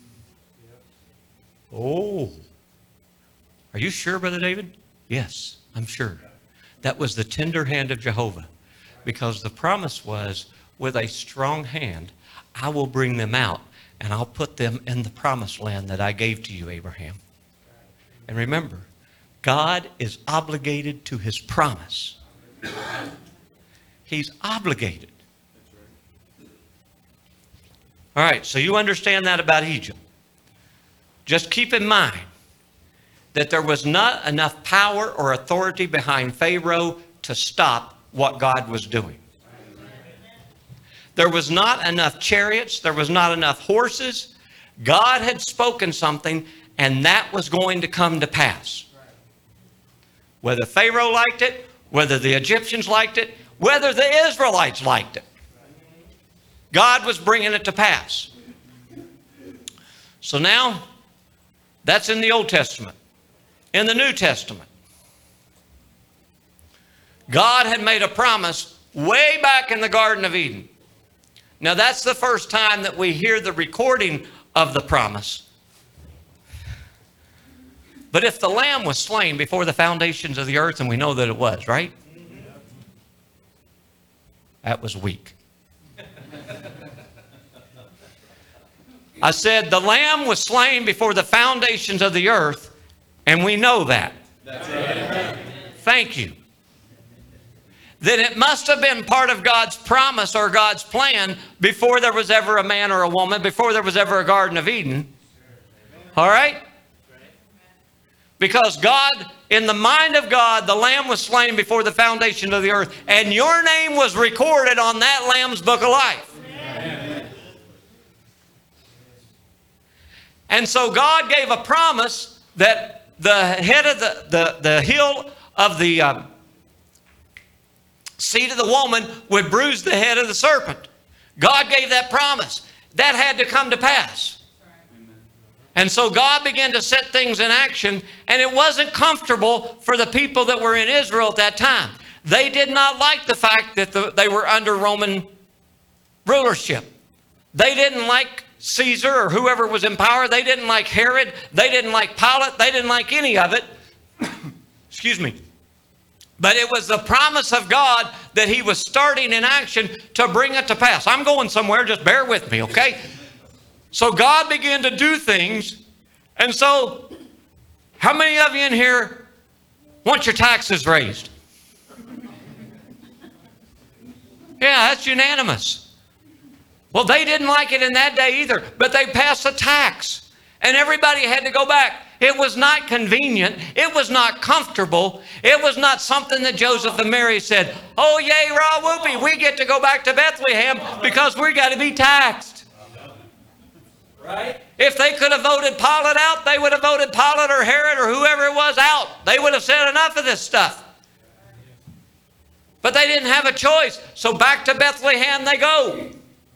Oh. Are you sure, Brother David? Yes, I'm sure. That was the tender hand of Jehovah. Because the promise was, with a strong hand, I will bring them out, and I'll put them in the promised land that I gave to you, Abraham. And remember, God is obligated to his promise. He's obligated. All right, so you understand that about Egypt. Just keep in mind that there was not enough power or authority behind Pharaoh to stop what God was doing. There was not enough chariots. There was not enough horses. God had spoken something, and that was going to come to pass. Whether Pharaoh liked it, whether the Egyptians liked it, whether the Israelites liked it, God was bringing it to pass. So now, that's in the Old Testament. In the New Testament, God had made a promise way back in the Garden of Eden. Now, that's the first time that we hear the recording of the promise. But if the lamb was slain before the foundations of the earth, and we know that it was, right? That was weak. I said the lamb was slain before the foundations of the earth, and we know that. Thank you. Then it must have been part of God's promise or God's plan before there was ever a man or a woman, before there was ever a Garden of Eden. All right? Because God, in the mind of God, the lamb was slain before the foundation of the earth, and your name was recorded on that lamb's book of life. Amen. And so God gave a promise that the head of the heel of the seed of the woman would bruise the head of the serpent. God gave that promise. That had to come to pass. And so God began to set things in action, and it wasn't comfortable for the people that were in Israel at that time. They did not like the fact that they were under Roman rulership. They didn't like Caesar or whoever was in power. They didn't like Herod. They didn't like Pilate. They didn't like any of it. Excuse me. But it was the promise of God that he was starting in action to bring it to pass. I'm going somewhere. Just bear with me, okay? So God began to do things. And so how many of you in here want your taxes raised? Yeah, that's unanimous. Well, they didn't like it in that day either, but they passed a tax. And everybody had to go back. It was not convenient. It was not comfortable. It was not something that Joseph and Mary said, oh, yay, rah, whoopee, we get to go back to Bethlehem because we got to be taxed. Right? If they could have voted Pilate out, they would have voted Pilate or Herod or whoever it was out. They would have said enough of this stuff. But they didn't have a choice. So back to Bethlehem they go.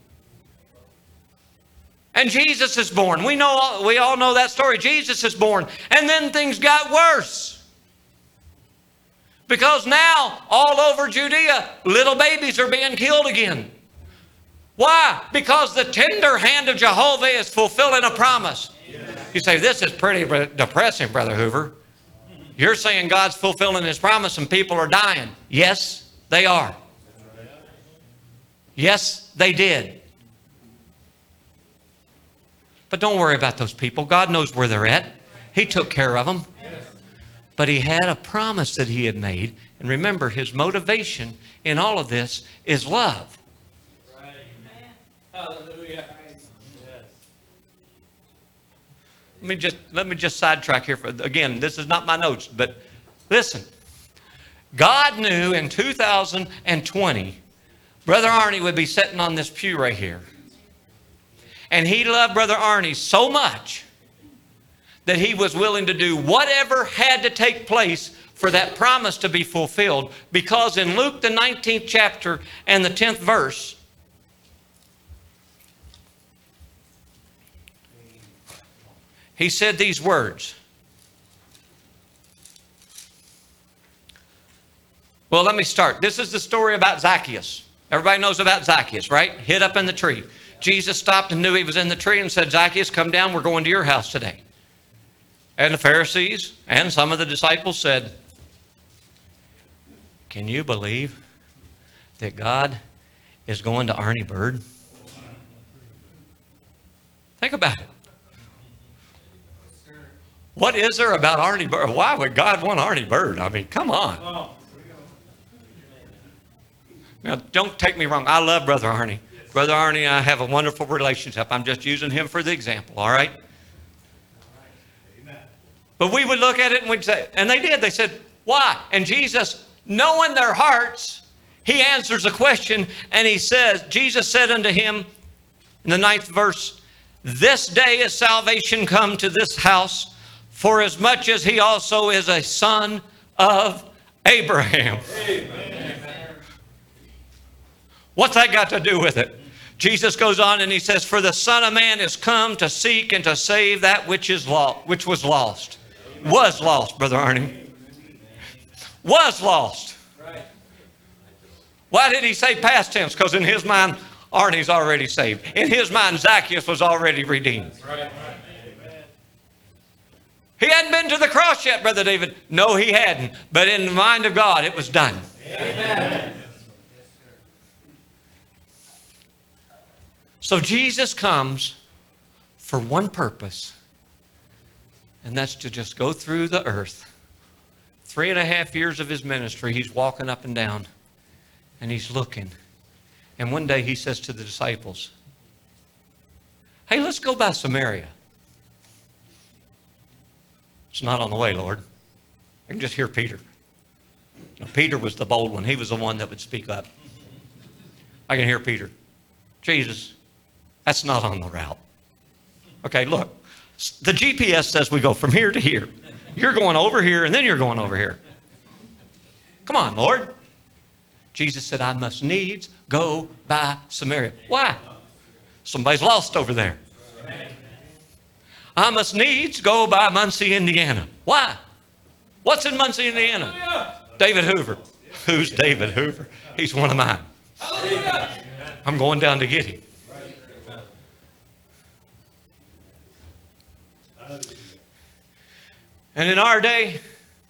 And Jesus is born. We all know that story. Jesus is born. And then things got worse. Because now, all over Judea, little babies are being killed again. Why? Because the tender hand of Jehovah is fulfilling a promise. You say, this is pretty depressing, Brother Hoover. You're saying God's fulfilling his promise and people are dying. Yes, they are. Yes, they did. But don't worry about those people. God knows where they're at. He took care of them. But he had a promise that he had made. And remember, his motivation in all of this is love. Right. Hallelujah. Let me just sidetrack here. Again, this is not my notes, but listen. God knew in 2020, Brother Arnie would be sitting on this pew right here. And he loved Brother Arnie so much that he was willing to do whatever had to take place for that promise to be fulfilled. Because in Luke, the 19th chapter and the 10th verse, he said these words. Well, let me start. This is the story about Zacchaeus. Everybody knows about Zacchaeus, right? Hid up in the tree. Jesus stopped and knew he was in the tree and said, Zacchaeus, come down. We're going to your house today. And the Pharisees and some of the disciples said, can you believe that God is going to Arnie Bird? Think about it. What is there about Arnie Bird? Why would God want Arnie Bird? I mean, come on. Now, don't take me wrong. I love Brother Arnie. Brother Arnie and I have a wonderful relationship. I'm just using him for the example, all right? But we would look at it and we'd say, and they did. They said, why? And Jesus, knowing their hearts, he answers a question and he says, Jesus said unto him in the 9th verse, this day is salvation come to this house, for as much as he also is a son of Abraham. Amen. What's that got to do with it? Jesus goes on and he says, for the Son of Man is come to seek and to save that which was lost. Was lost, Brother Arnie. Was lost. Why did he say past tense? Because in his mind, Arnie's already saved. In his mind, Zacchaeus was already redeemed. He hadn't been to the cross yet, Brother David. No, he hadn't. But in the mind of God, it was done. Amen. So Jesus comes for one purpose, and that's to just go through the earth. 3.5 years of his ministry, he's walking up and down, and he's looking. And one day he says to the disciples, hey, let's go by Samaria. It's not on the way, Lord. I can just hear Peter. Now, Peter was the bold one. He was the one that would speak up. I can hear Peter. Jesus, that's not on the route. Okay, look. The GPS says we go from here to here. You're going over here, and then you're going over here. Come on, Lord. Jesus said, I must needs go by Samaria. Why? Somebody's lost over there. I must needs go by Muncie, Indiana. Why? What's in Muncie, Indiana? David Hoover. Who's David Hoover? He's one of mine. I'm going down to get him. And in our day,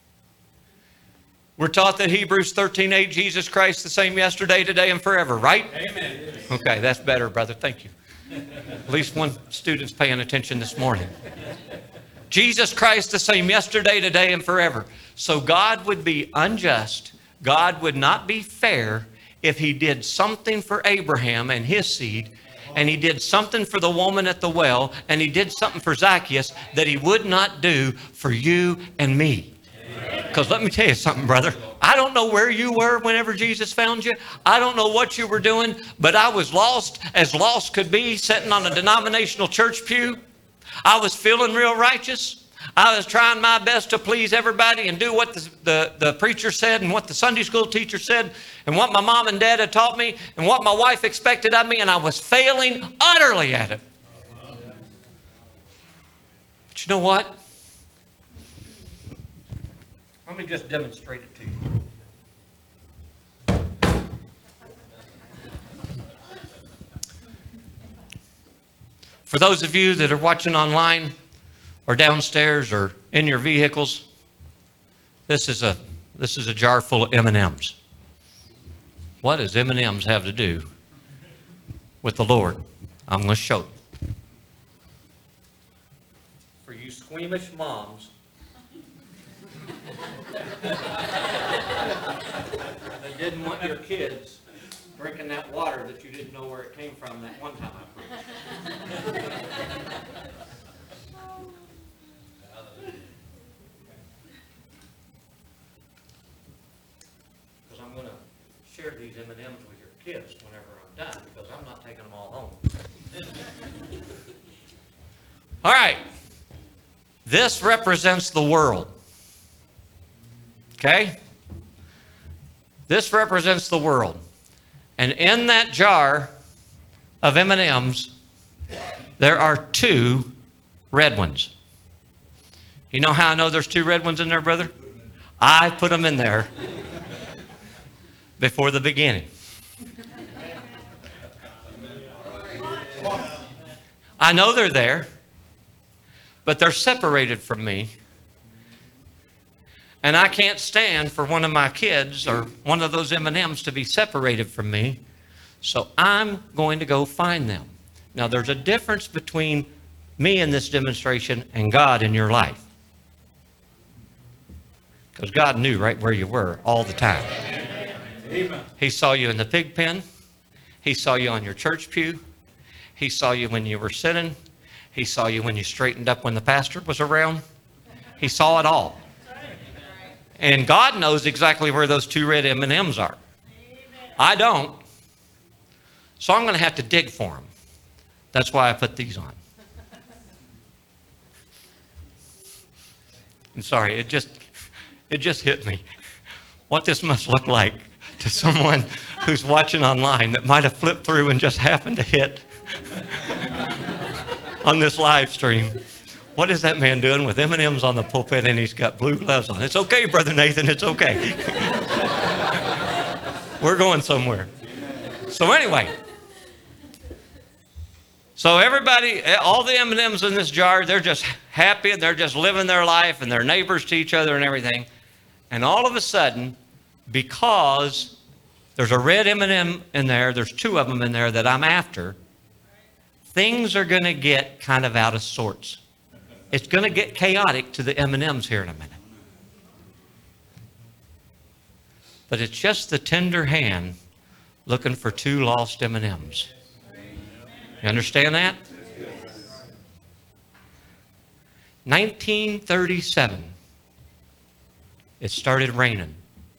we're taught that Hebrews 13:8, Jesus Christ the same yesterday, today, and forever, right? Amen. Okay, that's better, brother. Thank you. At least one student's paying attention this morning. Jesus Christ the same yesterday, today, and forever. So God would be unjust. God would not be fair if he did something for Abraham and his seed, and he did something for the woman at the well, and he did something for Zacchaeus that he would not do for you and me. Because let me tell you something, brother. I don't know where you were whenever Jesus found you. I don't know what you were doing, but I was lost as lost could be, sitting on a denominational church pew. I was feeling real righteous. I was trying my best to please everybody and do what the preacher said and what the Sunday school teacher said and what my mom and dad had taught me and what my wife expected of me, and I was failing utterly at it. But you know what? Let me just demonstrate it to you. For those of you that are watching online or downstairs or in your vehicles, this is a jar full of M&Ms. What does M&Ms have to do with the Lord? I'm going to show you. For you squeamish moms that didn't want your kids drinking that water that you didn't know where it came from that one time I preached. Because I'm going to share these M&Ms with your kids whenever I'm done, because I'm not taking them all home. All right. This represents the world. Okay? This represents the world. And in that jar of M&Ms, there are 2 red ones. You know how I know there's 2 red ones in there, brother? I put them in there before the beginning. I know they're there, but they're separated from me. And I can't stand for one of my kids or one of those M&Ms to be separated from me. So I'm going to go find them. Now, there's a difference between me in this demonstration and God in your life. Because God knew right where you were all the time. Amen. He saw you in the pig pen. He saw you on your church pew. He saw you when you were sitting. He saw you when you straightened up when the pastor was around. He saw it all. And God knows exactly where those 2 red M&Ms are. I don't. So I'm going to have to dig for them. That's why I put these on. I'm sorry, it just hit me. What this must look like to someone who's watching online that might have flipped through and just happened to hit on this live stream. What is that man doing with M&Ms on the pulpit and he's got blue gloves on? It's okay, Brother Nathan, it's okay. We're going somewhere. So anyway, so everybody, all the M&Ms in this jar, they're just happy and they're just living their life and they're neighbors to each other and everything. And all of a sudden, because there's a red M&M in there, there's 2 of them in there that I'm after, things are going to get kind of out of sorts. It's going to get chaotic to the M&Ms here in a minute. But it's just the tender hand looking for 2 lost M&Ms. You understand that? 1937, it started raining.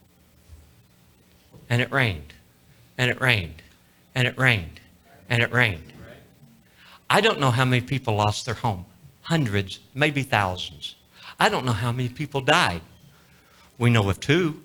And it rained. And it rained. And it rained. And it rained. I don't know how many people lost their home. Hundreds, maybe thousands. I don't know how many people died. We know of 2.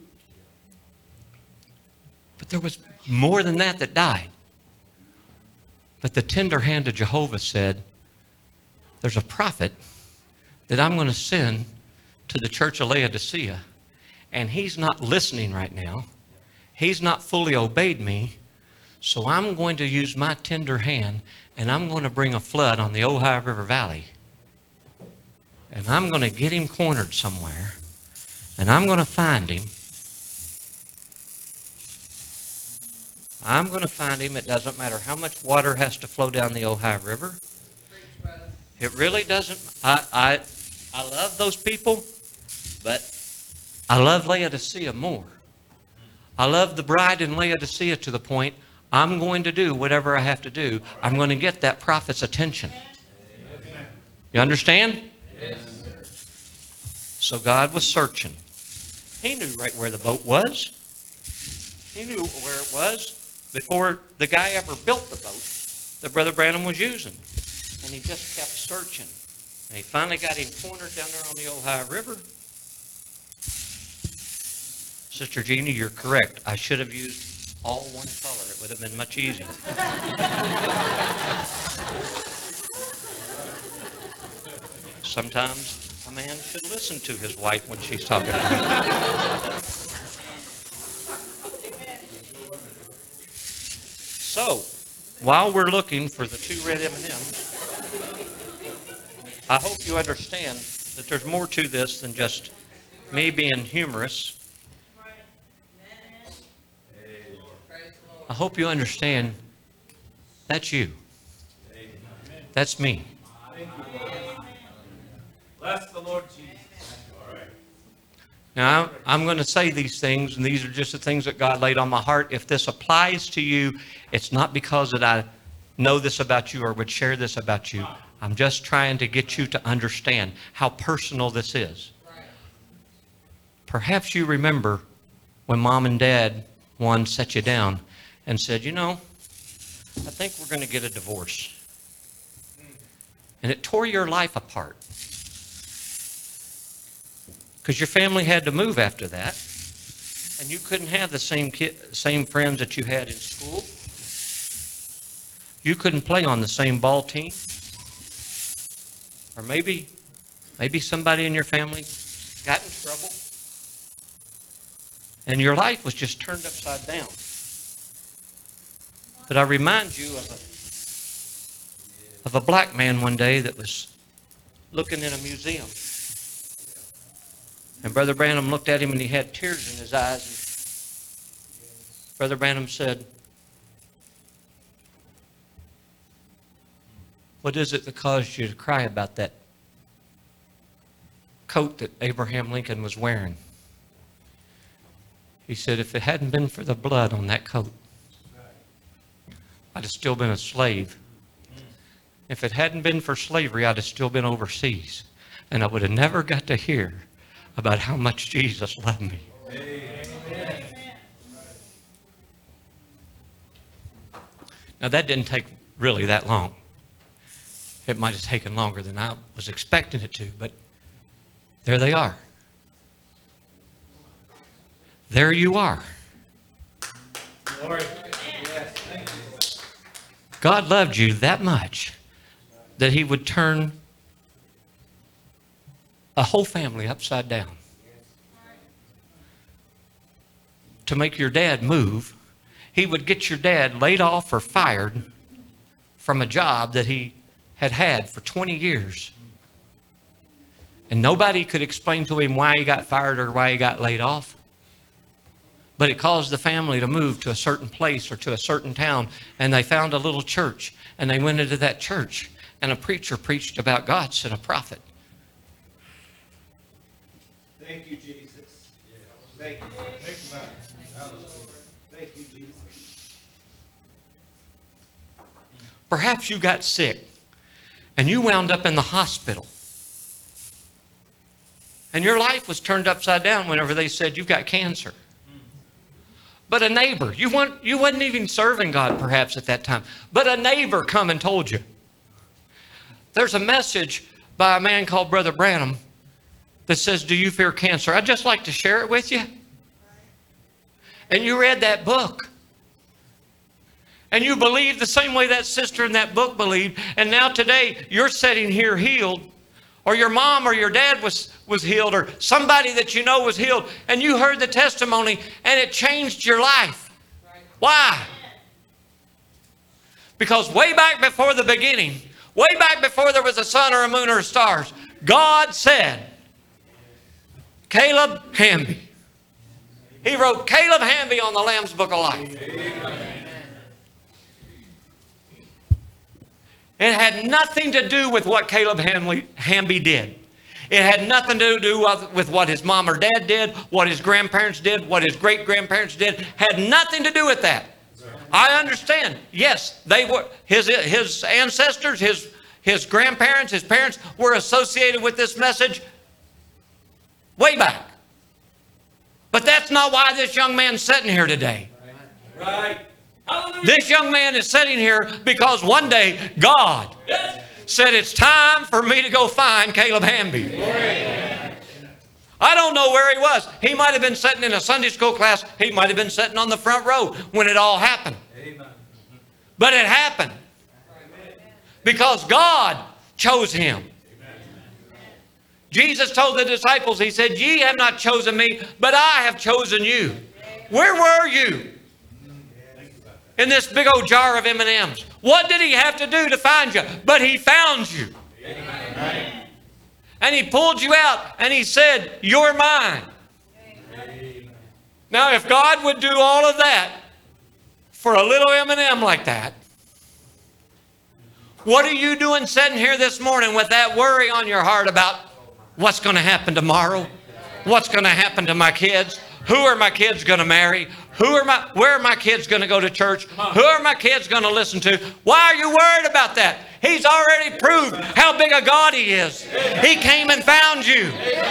But there was more than that died. But the tender hand of Jehovah said, there's a prophet that I'm going to send to the church of Laodicea, and he's not listening right now. He's not fully obeyed me, so I'm going to use my tender hand, and I'm going to bring a flood on the Ohio River Valley. And I'm going to get him cornered somewhere, and I'm going to find him. I'm going to find him. It doesn't matter how much water has to flow down the Ohio River. It really doesn't. I love those people, but I love Laodicea more. I love the bride in Laodicea to the point I'm going to do whatever I have to do. I'm going to get that prophet's attention. You understand? Yes. So God was searching. He knew right where the boat was. He knew where it was before the guy ever built the boat that Brother Branham was using. And he just kept searching. And he finally got him cornered down there on the Ohio River. Sister Jeannie, you're correct. I should have used all one color. It would have been much easier. Sometimes a man should listen to his wife when she's talking to him. So, while we're looking for the 2 red M&Ms, I hope you understand that there's more to this than just me being humorous. I hope you understand that's you. That's me. Bless the Lord Jesus. Now, I'm going to say these things, and these are just the things that God laid on my heart. If this applies to you, it's not because that I know this about you or would share this about you. I'm just trying to get you to understand how personal this is. Perhaps you remember when Mom and Dad, one, set you down and said, you know, I think we're going to get a divorce. And it tore your life apart. Because your family had to move after that. And you couldn't have the same friends that you had in school. You couldn't play on the same ball team. Or maybe somebody in your family got in trouble. And your life was just turned upside down. But I remind you of a black man one day that was looking in a museum. And Brother Branham looked at him and he had tears in his eyes. And Brother Branham said, what is it that caused you to cry about that coat that Abraham Lincoln was wearing? He said, if it hadn't been for the blood on that coat, I'd have still been a slave. If it hadn't been for slavery, I'd have still been overseas. And I would have never got to hear about how much Jesus loved me. Amen. Now that didn't take really that long. It might have taken longer than I was expecting it to, but there they are. There you are. God loved you that much that he would turn a whole family upside down to make your dad move. He would get your dad laid off or fired from a job that he had for 20 years. And nobody could explain to him why he got fired or why he got laid off. But it caused the family to move to a certain place or to a certain town, and they found a little church, and they went into that church, and a preacher preached about God sent a prophet. Thank you, Jesus. Thank you. Thank you, Jesus. Perhaps you got sick, and you wound up in the hospital. And your life was turned upside down whenever they said you've got cancer. But a neighbor, you wasn't even serving God perhaps at that time, but a neighbor come and told you. There's a message by a man called Brother Branham that says, do you fear cancer? I'd just like to share it with you. And you read that book. And you believed the same way that sister in that book believed. And now today you're sitting here healed. Or your mom or your dad was healed. Or somebody that you know was healed. And you heard the testimony and it changed your life. Why? Because way back before the beginning, way back before there was a sun or a moon or stars, God said, Caleb Hamby. He wrote Caleb Hamby on the Lamb's Book of Life. It had nothing to do with what Caleb Hamby did. It had nothing to do with what his mom or dad did, what his grandparents did, what his great-grandparents did. Had nothing to do with that. I understand. Yes, they were his ancestors, his grandparents, his parents were associated with this message way back. But that's not why this young man's sitting here today. Right. This young man is sitting here because one day God said it's time for me to go find Caleb Hamby. I don't know where he was. He might have been sitting in a Sunday school class. He might have been sitting on the front row when it all happened. But it happened because God chose him. Jesus told the disciples, he said, ye have not chosen me, but I have chosen you. Where were you? In this big old jar of M&Ms. What did he have to do to find you? But he found you. Amen. And he pulled you out and he said, you're mine. Amen. Now if God would do all of that for a little M&M like that, what are you doing sitting here this morning with that worry on your heart about what's going to happen tomorrow? What's going to happen to my kids? Who are my kids going to marry? Where are my kids going to go to church? Who are my kids going to listen to? Why are you worried about that? He's already proved how big a God he is. He came and found you.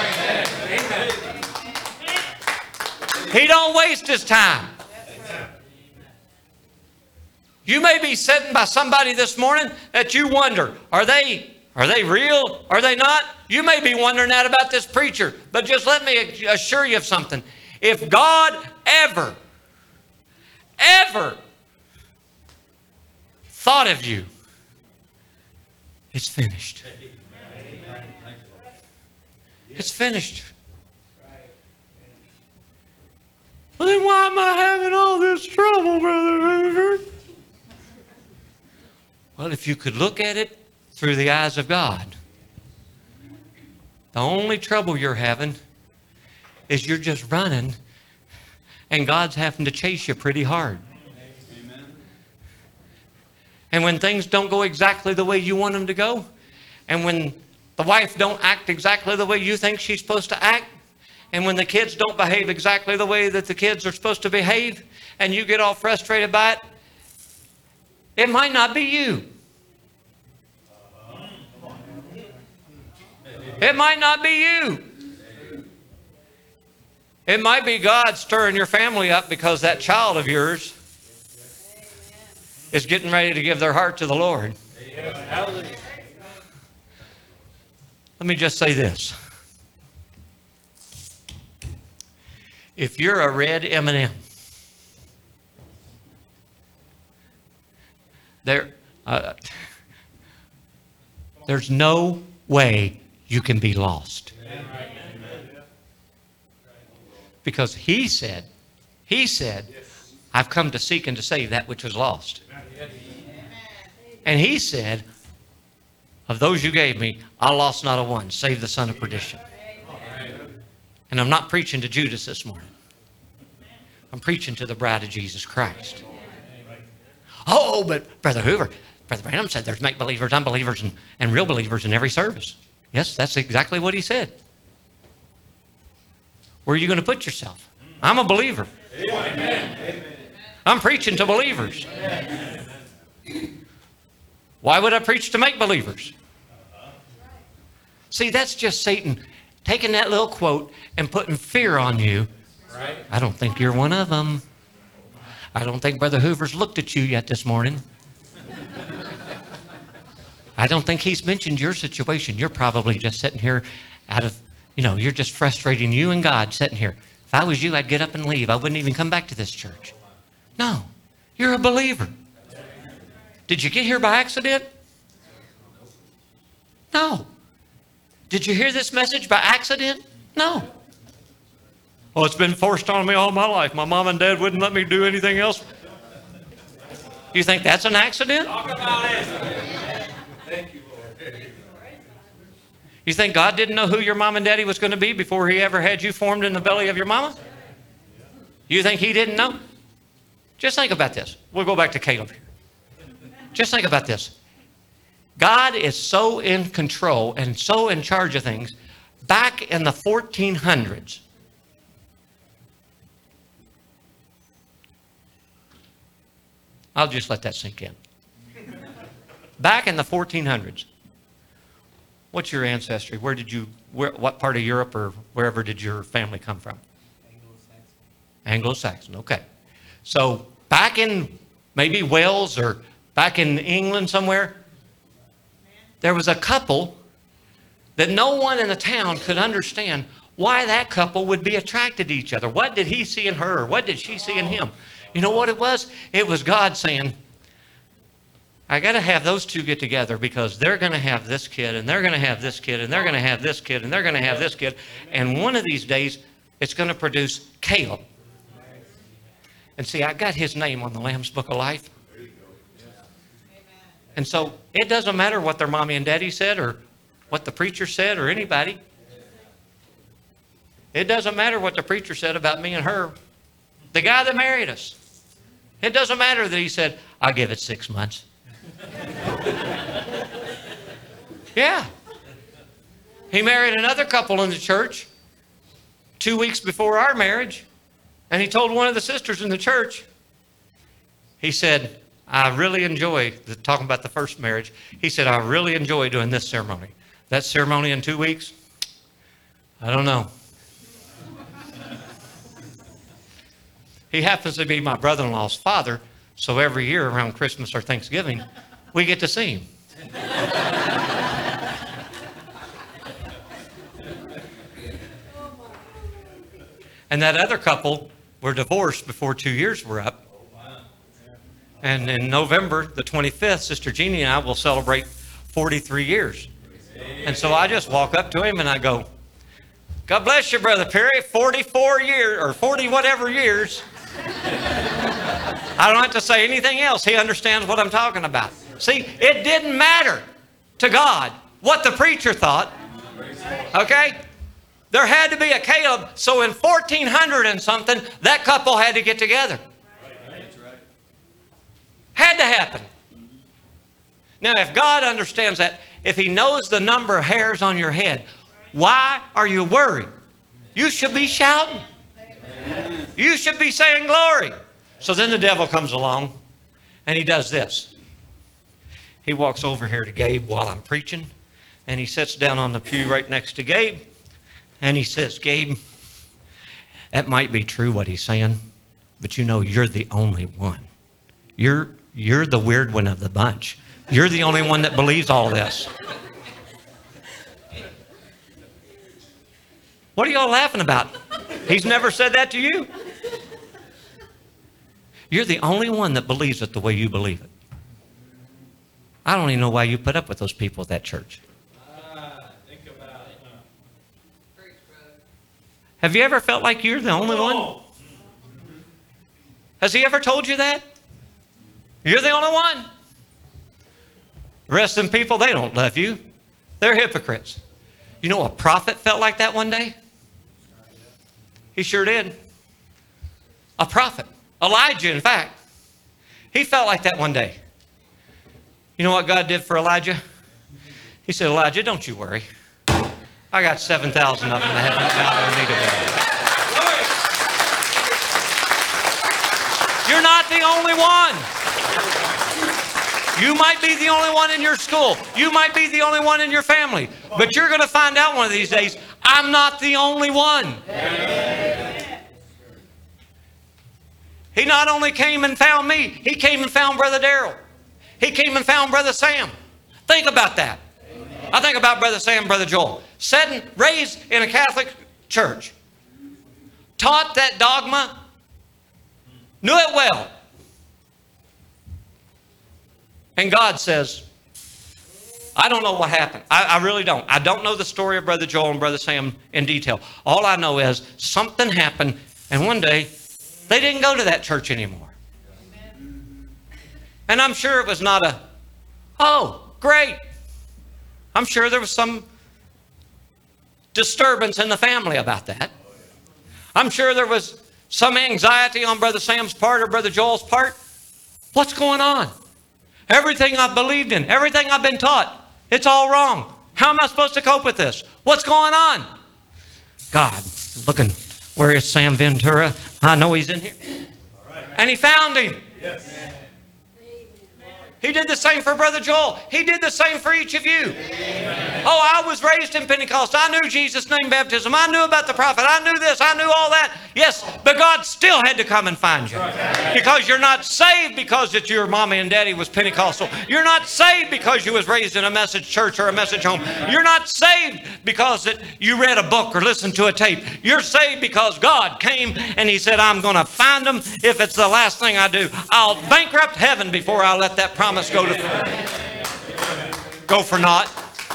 He don't waste his time. You may be sitting by somebody this morning that you wonder, are they real? Are they not? You may be wondering that about this preacher. But just let me assure you of something. If God ever thought of you, it's finished. It's finished. Well, then why am I having all this trouble, Brother Hoover? Well, if you could look at it through the eyes of God, the only trouble you're having is you're just running and God's having to chase you pretty hard. Amen. And when things don't go exactly the way you want them to go, and when the wife don't act exactly the way you think she's supposed to act, and when the kids don't behave exactly the way that the kids are supposed to behave, and you get all frustrated by it, it might not be you. It might not be you. It might be God stirring your family up because that child of yours is getting ready to give their heart to the Lord. Let me just say this. If you're a red M&M, there's no way you can be lost. Because he said, I've come to seek and to save that which was lost. And he said, of those you gave me, I lost not a one, save the son of perdition. And I'm not preaching to Judas this morning. I'm preaching to the bride of Jesus Christ. Oh, but Brother Hoover, Brother Branham said there's make-believers, unbelievers, and real believers in every service. Yes, that's exactly what he said. Where are you going to put yourself? I'm a believer. Amen. I'm preaching to believers. Why would I preach to make believers? See, that's just Satan taking that little quote and putting fear on you. I don't think you're one of them. I don't think Brother Hoover's looked at you yet this morning. I don't think he's mentioned your situation. You're probably just sitting here out of You're just frustrating you and God sitting here. If I was you, I'd get up and leave. I wouldn't even come back to this church. No, you're a believer. Did you get here by accident? No. Did you hear this message by accident? No. Well, it's been forced on me all my life. My mom and dad wouldn't let me do anything else. You think that's an accident? Talk about it. Thank you, Lord. You think God didn't know who your mom and daddy was going to be before he ever had you formed in the belly of your mama? You think he didn't know? Just think about this. We'll go back to Caleb here. Just think about this. God is so in control and so in charge of things. Back in the 1400s, I'll just let that sink in. Back in the 1400s, what's your ancestry? What part of Europe or wherever did your family come from? Anglo-Saxon, okay. So back in maybe Wales or back in England somewhere, there was a couple that no one in the town could understand why that couple would be attracted to each other. What did he see in her? Or what did she see in him? You know what it was? It was God saying, I got to have those two get together because they're going to have this kid and they're going to have this kid and they're going to have this kid and they're going to have this kid. And one of these days, it's going to produce Caleb. And see, I got his name on the Lamb's Book of Life. And so it doesn't matter what their mommy and daddy said or what the preacher said or anybody. It doesn't matter what the preacher said about me and her. The guy that married us. It doesn't matter that he said, I'll give it 6 months. Yeah. He married another couple in the church 2 weeks before our marriage. And he told one of the sisters in the church, he said, I really enjoy, talking about the first marriage, he said, I really enjoy doing this ceremony. That ceremony in 2 weeks, I don't know. He happens to be my brother-in-law's father, so every year around Christmas or Thanksgiving, we get to see him. And that other couple were divorced before 2 years were up. And in November the 25th, Sister Jeannie and I will celebrate 43 years. And so I just walk up to him and I go, God bless you, Brother Perry, 44 years or 40 whatever years. I don't have to say anything else. He understands what I'm talking about. See, it didn't matter to God what the preacher thought. Okay? There had to be a Caleb. So in 1400 and something, that couple had to get together. Had to happen. Now, if God understands that, if he knows the number of hairs on your head, why are you worried? You should be shouting. You should be saying glory. So then the devil comes along and he does this. He walks over here to Gabe while I'm preaching and he sits down on the pew right next to Gabe and he says, Gabe, that might be true what he's saying, but you know you're the only one. You're the weird one of the bunch. You're the only one that believes all this. What are y'all laughing about? He's never said that to you. You're the only one that believes it the way you believe it. I don't even know why you put up with those people at that church. Think about it. Have you ever felt like you're the only one? Has he ever told you that? You're the only one. The rest of them people, they don't love you. They're hypocrites. You know a prophet felt like that one day? He sure did. A prophet. Elijah, in fact. He felt like that one day. You know what God did for Elijah? He said, Elijah, don't you worry. I got 7,000 of them that haven't bowed their knee to God. You're not the only one. You might be the only one in your school. You might be the only one in your family. But you're going to find out one of these days, I'm not the only one. He not only came and found me, he came and found Brother Darrell. He came and found Brother Sam. Think about that. I think about Brother Sam, Brother Joel, raised in a Catholic church, taught that dogma, knew it well. And God says, I don't know what happened. I really don't. I don't know the story of Brother Joel and Brother Sam in detail. All I know is something happened, and one day they didn't go to that church anymore. And I'm sure it was not a, oh, great. I'm sure there was some disturbance in the family about that. I'm sure there was some anxiety on Brother Sam's part or Brother Joel's part. What's going on? Everything I've believed in, everything I've been taught, it's all wrong. How am I supposed to cope with this? What's going on? God, looking, where is Sam Ventura? I know he's in here. And he found him. Yes. He did the same for Brother Joel. He did the same for each of you. Amen. Oh, I was raised in Pentecost. I knew Jesus' name baptism. I knew about the prophet. I knew this. I knew all that. Yes, but God still had to come and find you. Because you're not saved because that your mommy and daddy was Pentecostal. You're not saved because you was raised in a message church or a message home. You're not saved because that you read a book or listened to a tape. You're saved because God came and He said, I'm going to find them. If it's the last thing I do, I'll bankrupt heaven before I let that promise go for naught.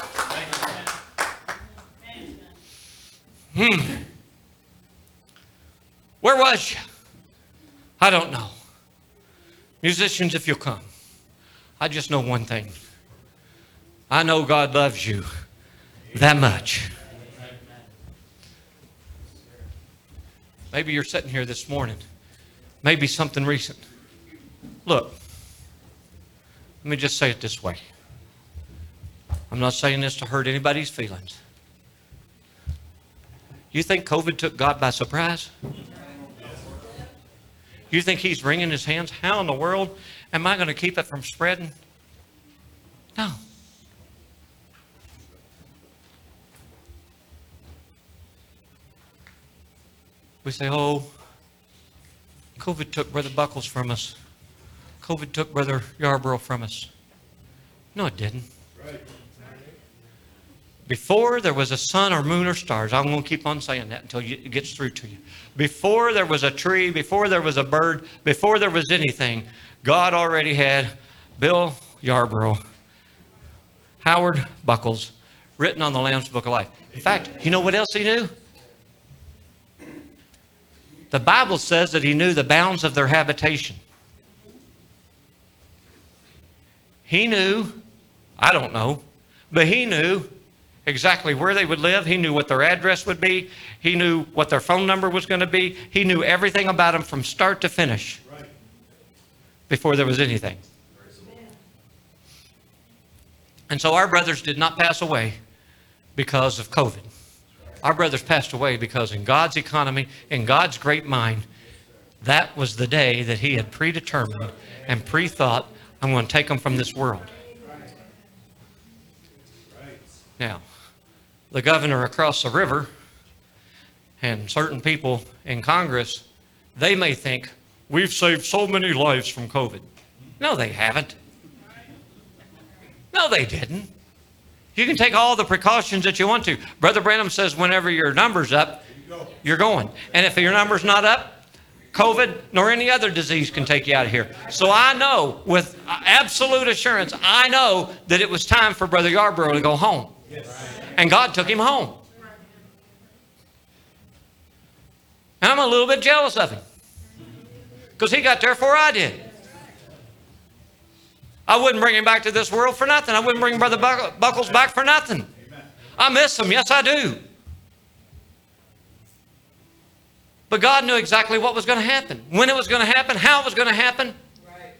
Where was you? I don't know. Musicians, if you'll come. I just know one thing. I know God loves you that much. Maybe you're sitting here this morning. Maybe something recent. Look. Let me just say it this way. I'm not saying this to hurt anybody's feelings. You think COVID took God by surprise? You think He's wringing His hands? How in the world am I going to keep it from spreading? No. We say, oh, COVID took Brother Buckles from us. COVID took Brother Yarborough from us. No, it didn't. Before there was a sun or moon or stars, I'm going to keep on saying that until it gets through to you. Before there was a tree, before there was a bird, before there was anything, God already had Bill Yarborough, Howard Buckles, written on the Lamb's Book of Life. In fact, you know what else He knew? The Bible says that He knew the bounds of their habitation. He knew, I don't know, but He knew exactly where they would live. He knew what their address would be. He knew what their phone number was going to be. He knew everything about them from start to finish before there was anything. And so our brothers did not pass away because of COVID. Our brothers passed away because in God's economy, in God's great mind, that was the day that He had predetermined and pre-thought, I'm going to take them from this world. Now, the governor across the river and certain people in Congress, they may think, we've saved so many lives from COVID. No, they haven't. No, they didn't. You can take all the precautions that you want to. Brother Branham says whenever your number's up, you're going. And if your number's not up, COVID nor any other disease can take you out of here. So I know with absolute assurance, I know that it was time for Brother Yarborough to go home. And God took him home. And I'm a little bit jealous of him. Because he got there before I did. I wouldn't bring him back to this world for nothing. I wouldn't bring Brother Buckles back for nothing. I miss him. Yes, I do. But God knew exactly what was going to happen, when it was going to happen, how it was going to happen. Right.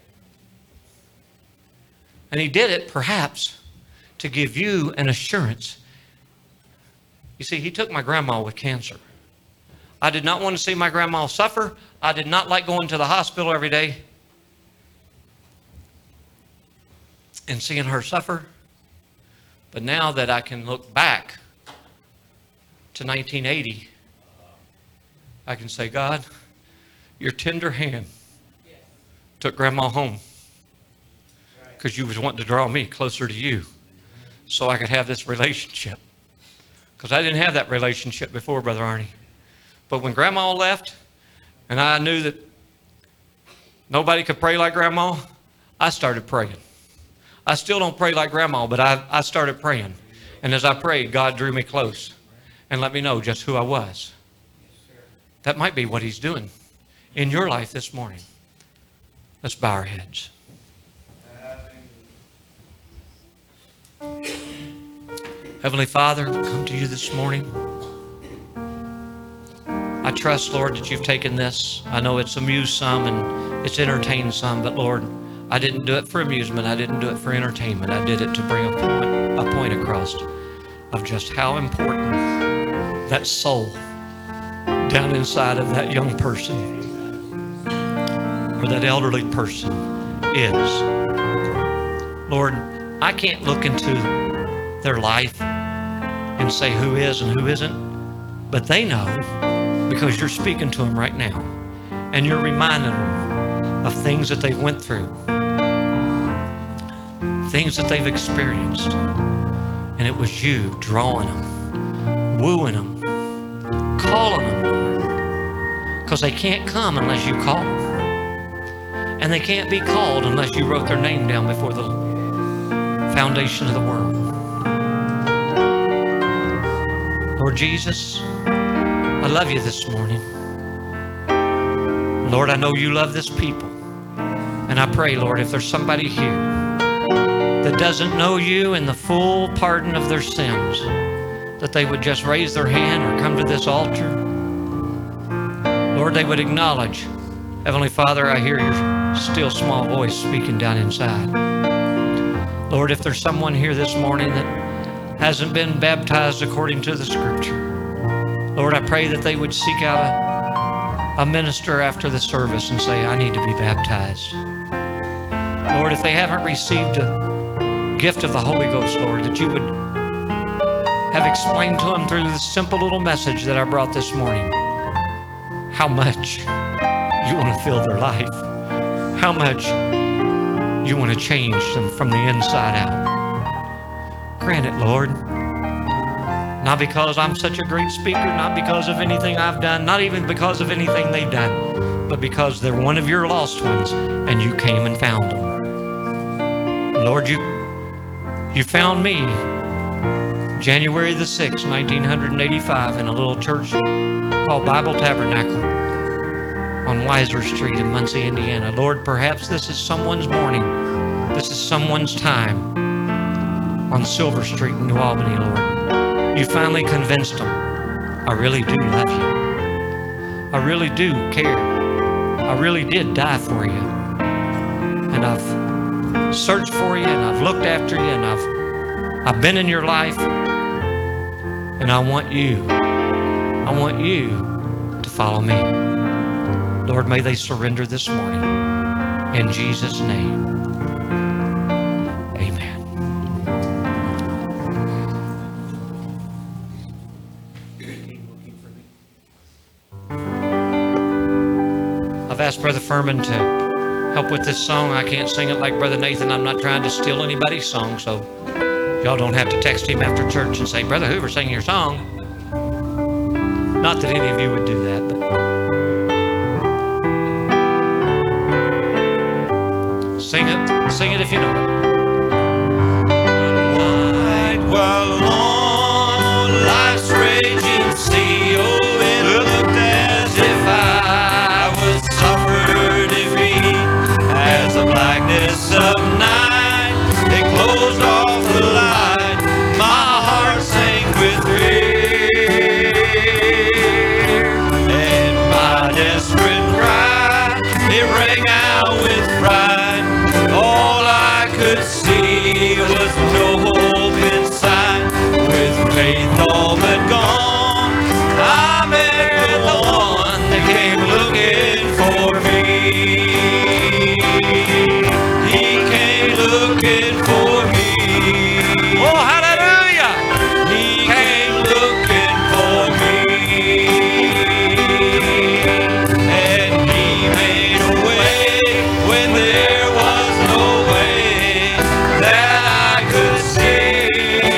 And He did it, perhaps, to give you an assurance. You see, He took my grandma with cancer. I did not want to see my grandma suffer. I did not like going to the hospital every day and seeing her suffer. But now that I can look back to 1980, I can say, God, your tender hand took Grandma home because you was wanting to draw me closer to you. so I could have this relationship. Because I didn't have that relationship before, Brother Arnie. But when Grandma left, and I knew that nobody could pray like Grandma, I started praying. I still don't pray like Grandma, but I started praying. And as I prayed, God drew me close and let me know just who I was. That might be what He's doing in your life this morning. Let's bow our heads. Heavenly Father, I come to you this morning. I trust, Lord, that you've taken this. I know it's amused some and it's entertained some, but Lord, I didn't do it for amusement. I didn't do it for entertainment. I did it to bring a point across of just how important that soul down inside of that young person or that elderly person is. Lord, I can't look into their life and say who is and who isn't, but they know because you're speaking to them right now and you're reminding them of things that they've went through, things that they've experienced, and it was you drawing them, wooing them, calling them, Lord, because they can't come unless you call them, and they can't be called unless you wrote their name down before the foundation of the world. Lord Jesus, I love you this morning. Lord, I know you love this people. And I pray, Lord, if there's somebody here that doesn't know you in the full pardon of their sins, that they would just raise their hand or come to this altar. Lord, they would acknowledge, Heavenly Father, I hear your still small voice speaking down inside. Lord, if there's someone here this morning that hasn't been baptized according to the Scripture, Lord, I pray that they would seek out a minister after the service and say, I need to be baptized. Lord, if they haven't received a gift of the Holy Ghost, Lord, that you would have explained to them through this simple little message that I brought this morning how much you want to fill their life, how much you want to change them from the inside out. Grant it, Lord. Not because I'm such a great speaker, not because of anything I've done, not even because of anything they've done, but because they're one of your lost ones and you came and found them. Lord, you found me January the 6th, 1985 in a little church called Bible Tabernacle on Weiser Street in Muncie, Indiana. Lord, perhaps this is someone's morning. This is someone's time on Silver Street in New Albany, Lord. You finally convinced them, I really do love you. I really do care. I really did die for you. And I've searched for you, and I've looked after you, and I've been in your life. And I want you to follow me. Lord, may they surrender this morning. In Jesus' name. Asked Brother Furman to help with this song. I can't sing it like Brother Nathan. I'm not trying to steal anybody's song, so y'all don't have to text him after church and say, Brother Hoover, sing your song. Not that any of you would do that, but sing it if you know it. White while on life's raging sea, oh, it looked as if I was suffered defeat. As the blackness of night, it closed off the light. My heart sank with fear, and my desperate cry, it rang out with pride. All I could see was no hope in sight. With faith all but gone, I met the one that came looking for me. He came looking for me. Oh, hallelujah! He came looking for me. And he made a way when there was no way that I could see.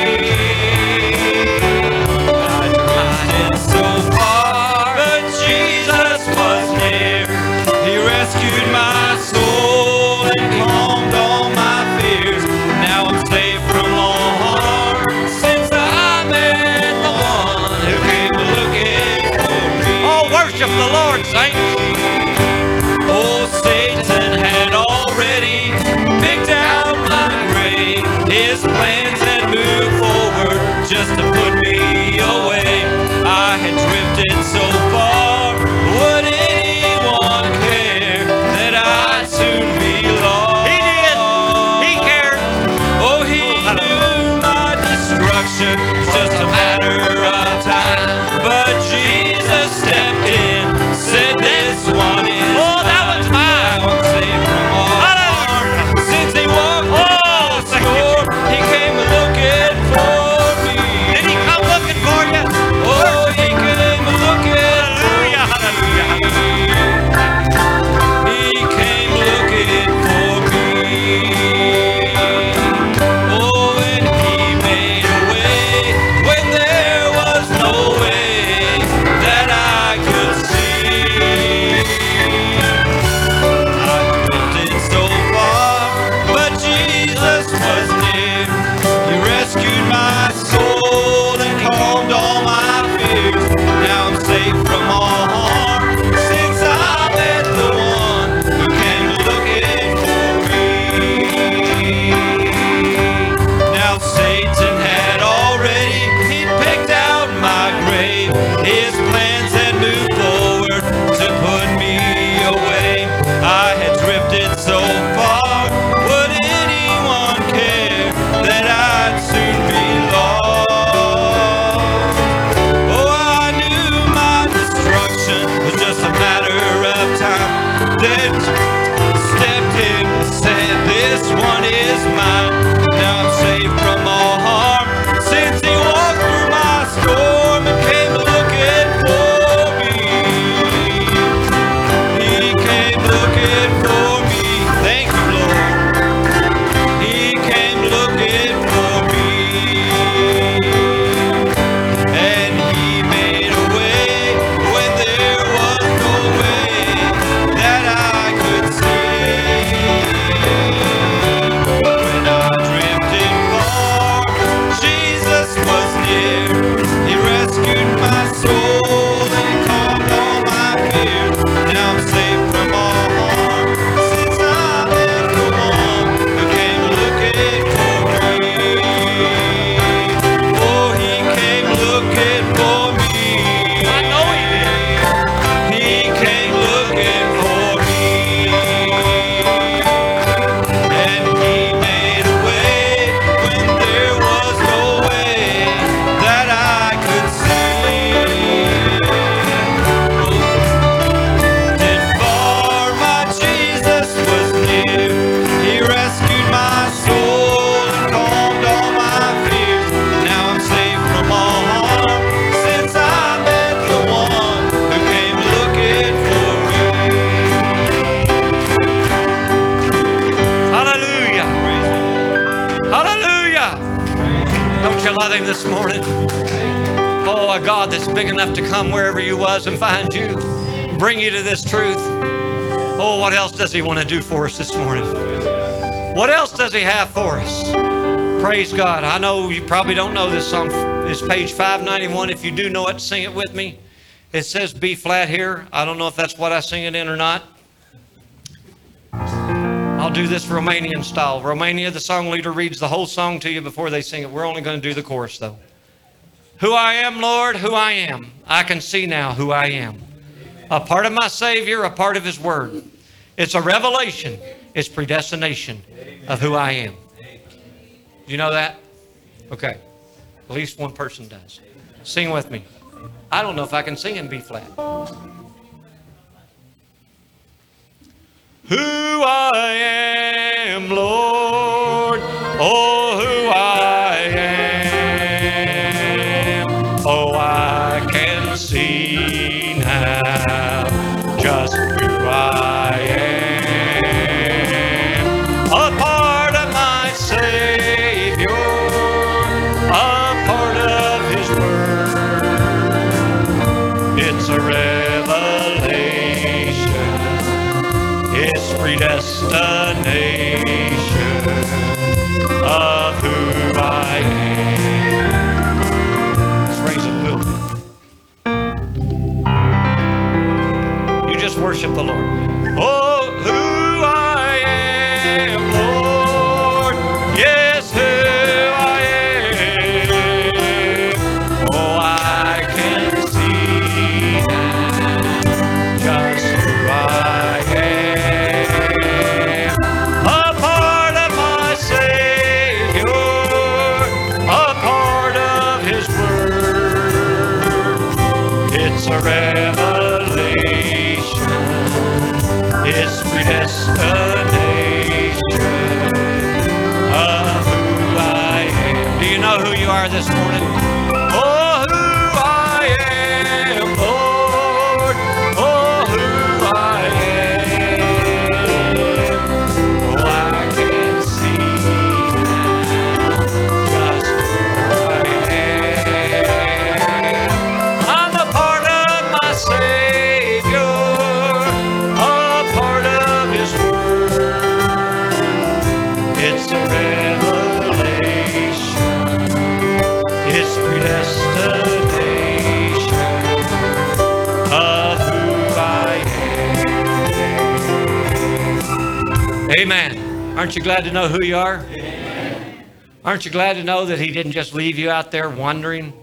rescued my soul and calmed all my fears. Now I'm safe from all harm since I met the one who came looking for me. Oh, worship the Lord, saints. Oh, Satan had already picked out my grave. His plans had moved forward just to put me away. I had drifted so far, would anyone care that I'd soon be lost? He did. He cared. Oh, he knew my destruction was just a matter of time. But Jesus stepped in, said this one is Oh, that one's mine. now I'm safe from all harm. Since he walked across the door, he came looking for me. Did he come looking for you? Oh, he came looking for Hallelujah, hallelujah, hallelujah. He came looking for me. Oh, and he made a way when there was no way that I could see. I drifted so far, but Jesus was near. He rescued my soul and calmed all my fears. Now I'm safe from all harm since I met the one who came looking for me. Now Satan had already, he'd picked out my grave. His plans had moved forward to put me away. I had drifted so far, would anyone care that I'd soon be lost? Oh, I knew my destruction was just a matter of time. Then stepped in and said, this one is mine. Now I'm safe from all harm since he walked through my storm and came looking for me. He came looking for me. Thank you, Lord. He came looking for me. And he made a way when there was no way that I could see. When I drifted far, Jesus was near. He rescued my soul and calmed all my fears. Now I'm safe from all harm since I met the one who came looking for me. Oh, he came looking for me. I know he did. He came looking for me. And he made a way when there was no way that I could see. Did far, my Jesus was near. He rescued my soul and calmed all my fears. Now I'm safe from all harm since I met the one who came looking for me. Hallelujah. Hallelujah. Don't you love him this morning? Oh, a God that's big enough to come wherever you was and find you, bring you to this truth. Oh, what else does he want to do for us this morning? What else does he have for us? Praise God. I know you probably don't know this song. It's page 591. If you do know it, sing it with me. It says B flat here. I don't know if that's what I sing it in or not. I'll do this Romanian style. Romania, the song leader reads the whole song to you before they sing it. We're only going to do the chorus though. Who I am, Lord, who I am. I can see now who I am. A part of my Savior, a part of his word. It's a revelation. It's predestination of who I am. Do you know that? Okay. At least one person does. Sing with me. I don't know if I can sing in B flat. Who I am, Lord, oh, who I am. Oh, I can see now just who I am. A part of my Savior, a part of his word. It's a revelation. predestination of who I am. Let's raise it a little bit. You just worship the Lord. Oh, who I am, Lord. Yes, who I am. Oh, I can see now just who I am. A part of my Savior, a part of His Word. It's a revelation, it's predestination of who I am. Do you know who you are this morning? Oh, who I am, Lord. Oh, who I am. Oh, I can see now just who I am. I'm a part of my Savior, a part of His Word. It's a revelation, it's predestination of who I am. Amen. Aren't you glad to know who you are? Amen. Aren't you glad to know that He didn't just leave you out there wandering?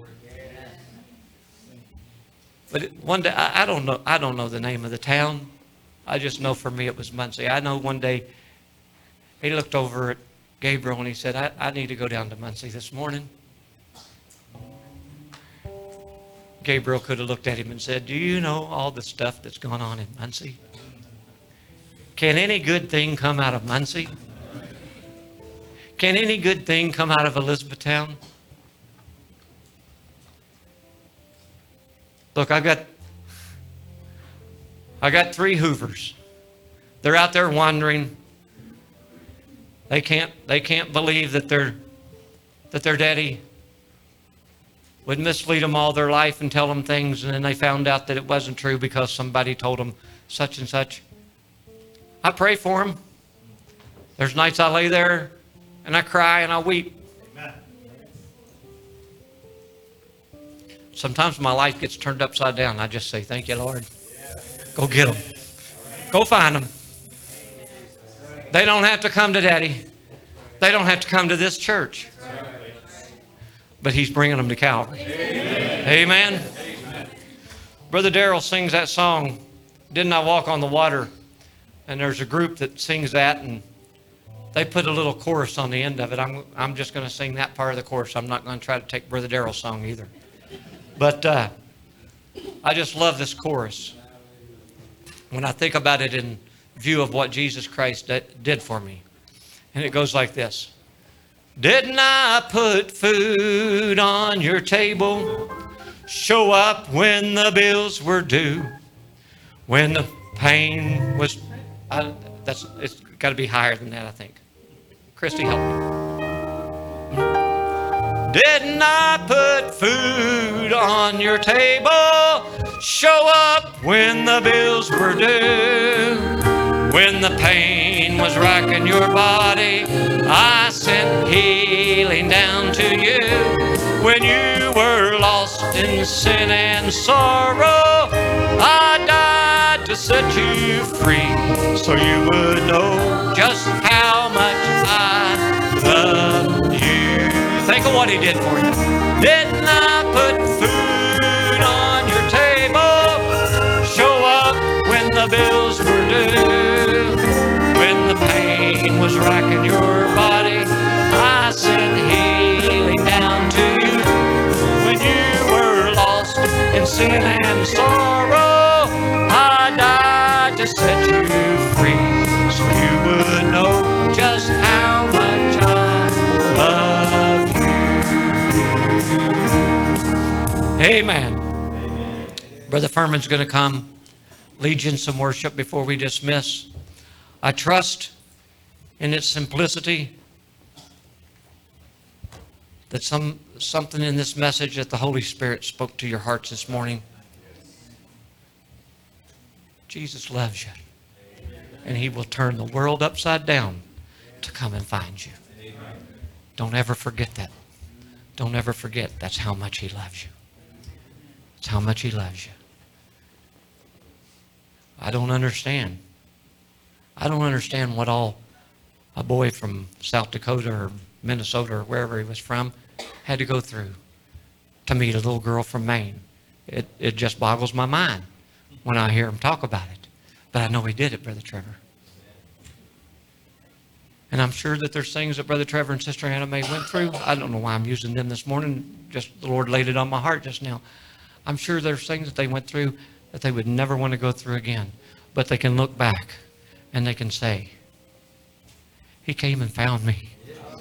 But one day, I don't know the name of the town. I just know for me it was Muncie. I know one day he looked over at Gabriel and he said, I need to go down to Muncie this morning. Gabriel could have looked at him and said, do you know all the stuff that's going on in Muncie? Can any good thing come out of Muncie? Can any good thing come out of Elizabethtown? Look, I got 3 Hoovers. They're out there wandering. They can't believe that their daddy would mislead them all their life and tell them things, and then they found out that it wasn't true because somebody told them such and such. I pray for them. There's nights I lay there and I cry and I weep. Amen. Sometimes my life gets turned upside down. I just say, thank you, Lord. Go get them. Go find them. They don't have to come to Daddy. They don't have to come to this church. But He's bringing them to Calvary. Amen. Amen. Brother Darrell sings that song, Didn't I Walk on the Water? And there's a group that sings that, and they put a little chorus on the end of it. I'm just going to sing that part of the chorus. I'm not going to try to take Brother Darrell's song either. But I just love this chorus. When I think about it in view of what Jesus Christ did for me. And it goes like this. Didn't I put food on your table? Show up when the bills were due? When the pain was... it's got to be higher than that, I think. Christy, help me. Didn't I put food on your table? Show up when the bills were due. When the pain was racking your body, I sent healing down to you. When you were lost in sin and sorrow, I died to set you free, so you would know just how much I love you. Think of what He did for you. Didn't I put food on your table? Show up when the bills were due. When the pain was racking your body, I sent healing down to you. When you were lost in sin and sorrow, I died to set you free, so you would know just how much I love you. Amen. Brother Furman's going to come lead you in some worship before we dismiss. I trust in its simplicity that something in this message that the Holy Spirit spoke to your hearts this morning. Jesus loves you. and he will turn the world upside down to come and find you. Don't ever forget that. Don't ever forget that's how much he loves you. It's how much he loves you. I don't understand. I don't understand what all a boy from South Dakota or Minnesota or wherever he was from had to go through to meet a little girl from Maine. It just boggles my mind when I hear him talk about it. But I know he did it, Brother Trevor. And I'm sure that there's things that Brother Trevor and Sister Hannah Mae went through. I don't know why I'm using them this morning. Just the Lord laid it on my heart just now. I'm sure there's things that they went through that they would never want to go through again. But they can look back and they can say, he came and found me.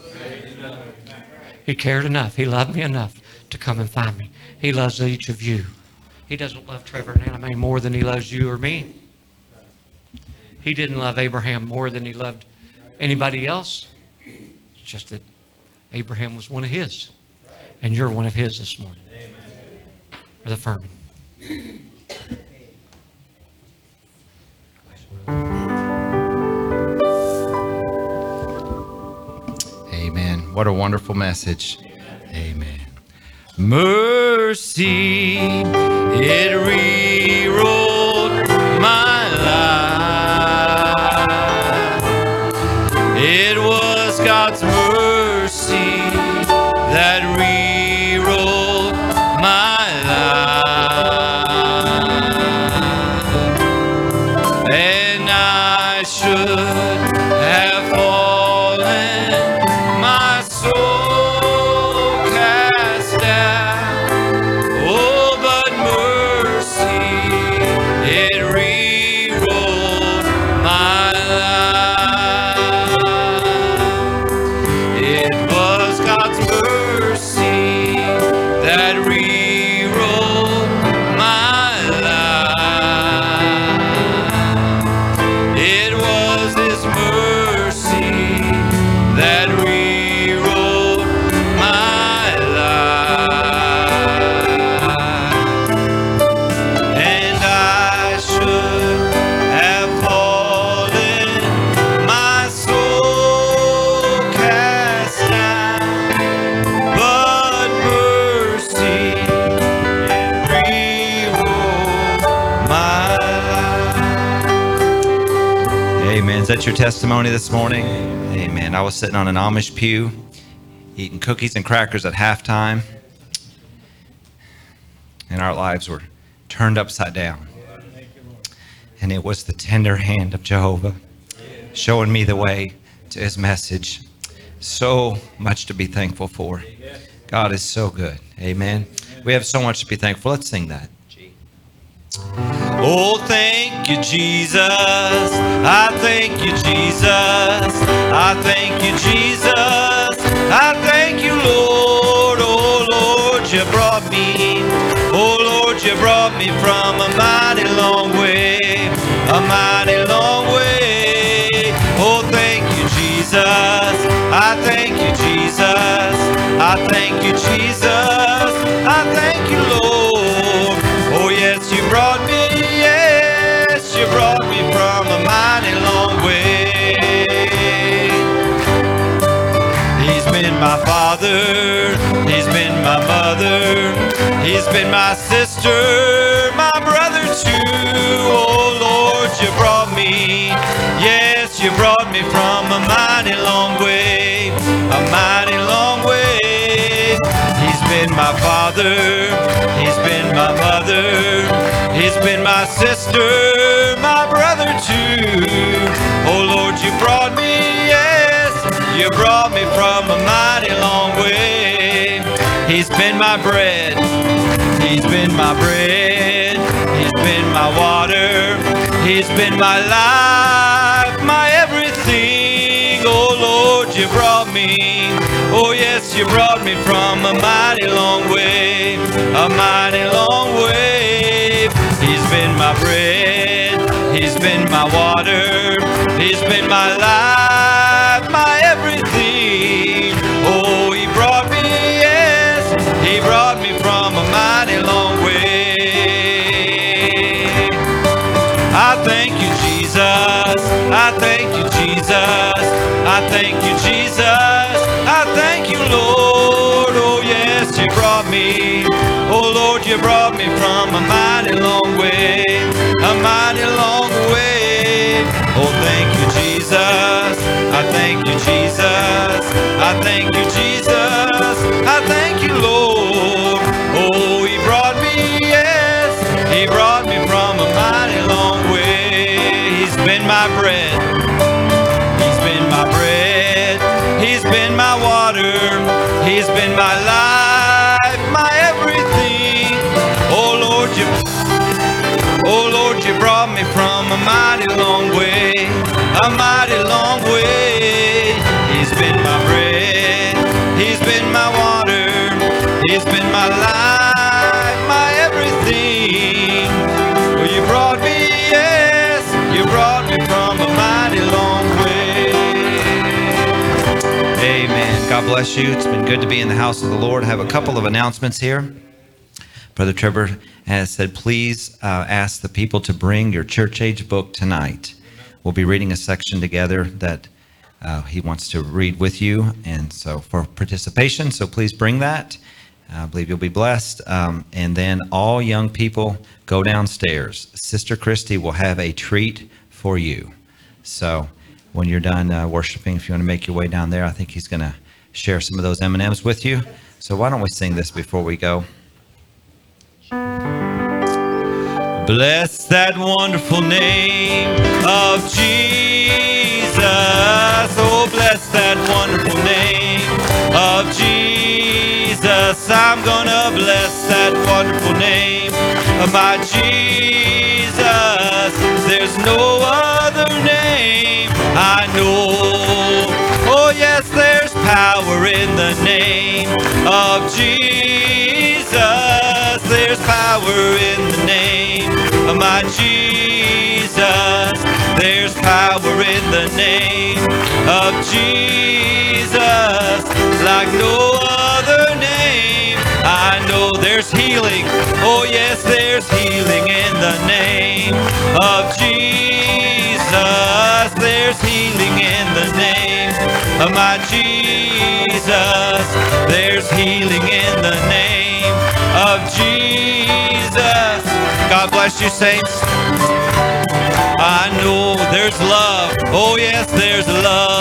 He cared enough. He loved me enough to come and find me. He loves each of you. He doesn't love Trevor and Hannah Mae more than he loves you or me. He didn't love Abraham more than he loved anybody else. It's just that Abraham was one of his. And you're one of his this morning. Brother Furman. Amen. What a wonderful message. Amen. Mercy, it rewrote my life. It was God's mercy that rewrote my life. And I should have fallen, my soul cast down. Oh, but mercy, it rewrote my life. It was God's mercy that rewrote my life. It was His mercy that rewrote my life. And I should have fallen, my soul cast down, but mercy, it rewrote my life. Amen. Is that your testimony this morning? Amen. I was sitting on an Amish pew, eating cookies and crackers at halftime, and our lives were turned upside down. And it was the tender hand of Jehovah showing me the way to His message. So much to be thankful for. God is so good. Amen. We have so much to be thankful. Let's sing that. Oh, thank you, Jesus. I thank you, Jesus. I thank you, Jesus. I thank you, Lord. Oh, Lord, you brought me. Oh, Lord, you brought me from a mighty long way. A mighty long way. Oh, thank you, Jesus. I thank you, Jesus. I thank you, Jesus. I thank you, Lord. Oh, yes, you brought me. Yes, you brought me from a mighty long way. He's been my father. He's been my mother. He's been my sister, my brother too. Oh, Lord, you brought me. Yes, you brought me from a mighty long way. A mighty long way. He's been my father. He's been my mother. He's been my sister, my brother too. Oh, Lord, you brought me. Yes, you brought me from a mighty long way. He's been my bread. He's been my bread. He's been my water. He's been my life, my everything. Oh, Lord, you brought me. Oh, yes, you brought me from a mighty long way. A mighty long way. He's been my bread. He's been my water. He's been my life, my everything. Oh, He brought me, yes, He brought me from a mighty long way. I thank you, Jesus. I I thank you, Jesus. I thank you, Jesus. I thank you, Lord. Oh, yes, you brought me. Oh, Lord, you brought me from a mighty long way. A mighty long way. Oh, thank you, Jesus. I thank you, Jesus. I thank you, Jesus. I thank you, Lord. Oh, he brought me, yes. He brought me from a mighty long way. He's been my bread. He's been my bread. He's been my water. He's been my life, my everything. Oh Lord, you brought me from a mighty long way. A mighty long way. He's been my bread. He's been my water. He's been my life, my everything. Oh, you brought me, yes, you brought me from a mighty long way. Amen. God bless you. It's been good to be in the house of the Lord. I have a couple of announcements here. Brother Trevor has said, please ask the people to bring your church age book tonight. We'll be reading a section together that he wants to read with you, and so for participation, so please bring that. I believe you'll be blessed. And then all young people, go downstairs. Sister Christy will have a treat for you. So when you're done worshiping, if you want to make your way down there, I think he's going to share some of those M&Ms with you. So why don't we sing this before we go? Bless that wonderful name of Jesus. Oh, bless that wonderful name of Jesus. I'm gonna bless that wonderful name of my Jesus. There's no other name I know. Oh, yes, there's power in the name of Jesus. There's power in the name of my Jesus. There's power in the name of Jesus. Like no other name I know. There's healing. Oh, yes, there's healing in the name of Jesus. There's healing in the name of my Jesus. There's healing in the name of Jesus. God bless you, saints. I know there's love. Oh, yes, there's love.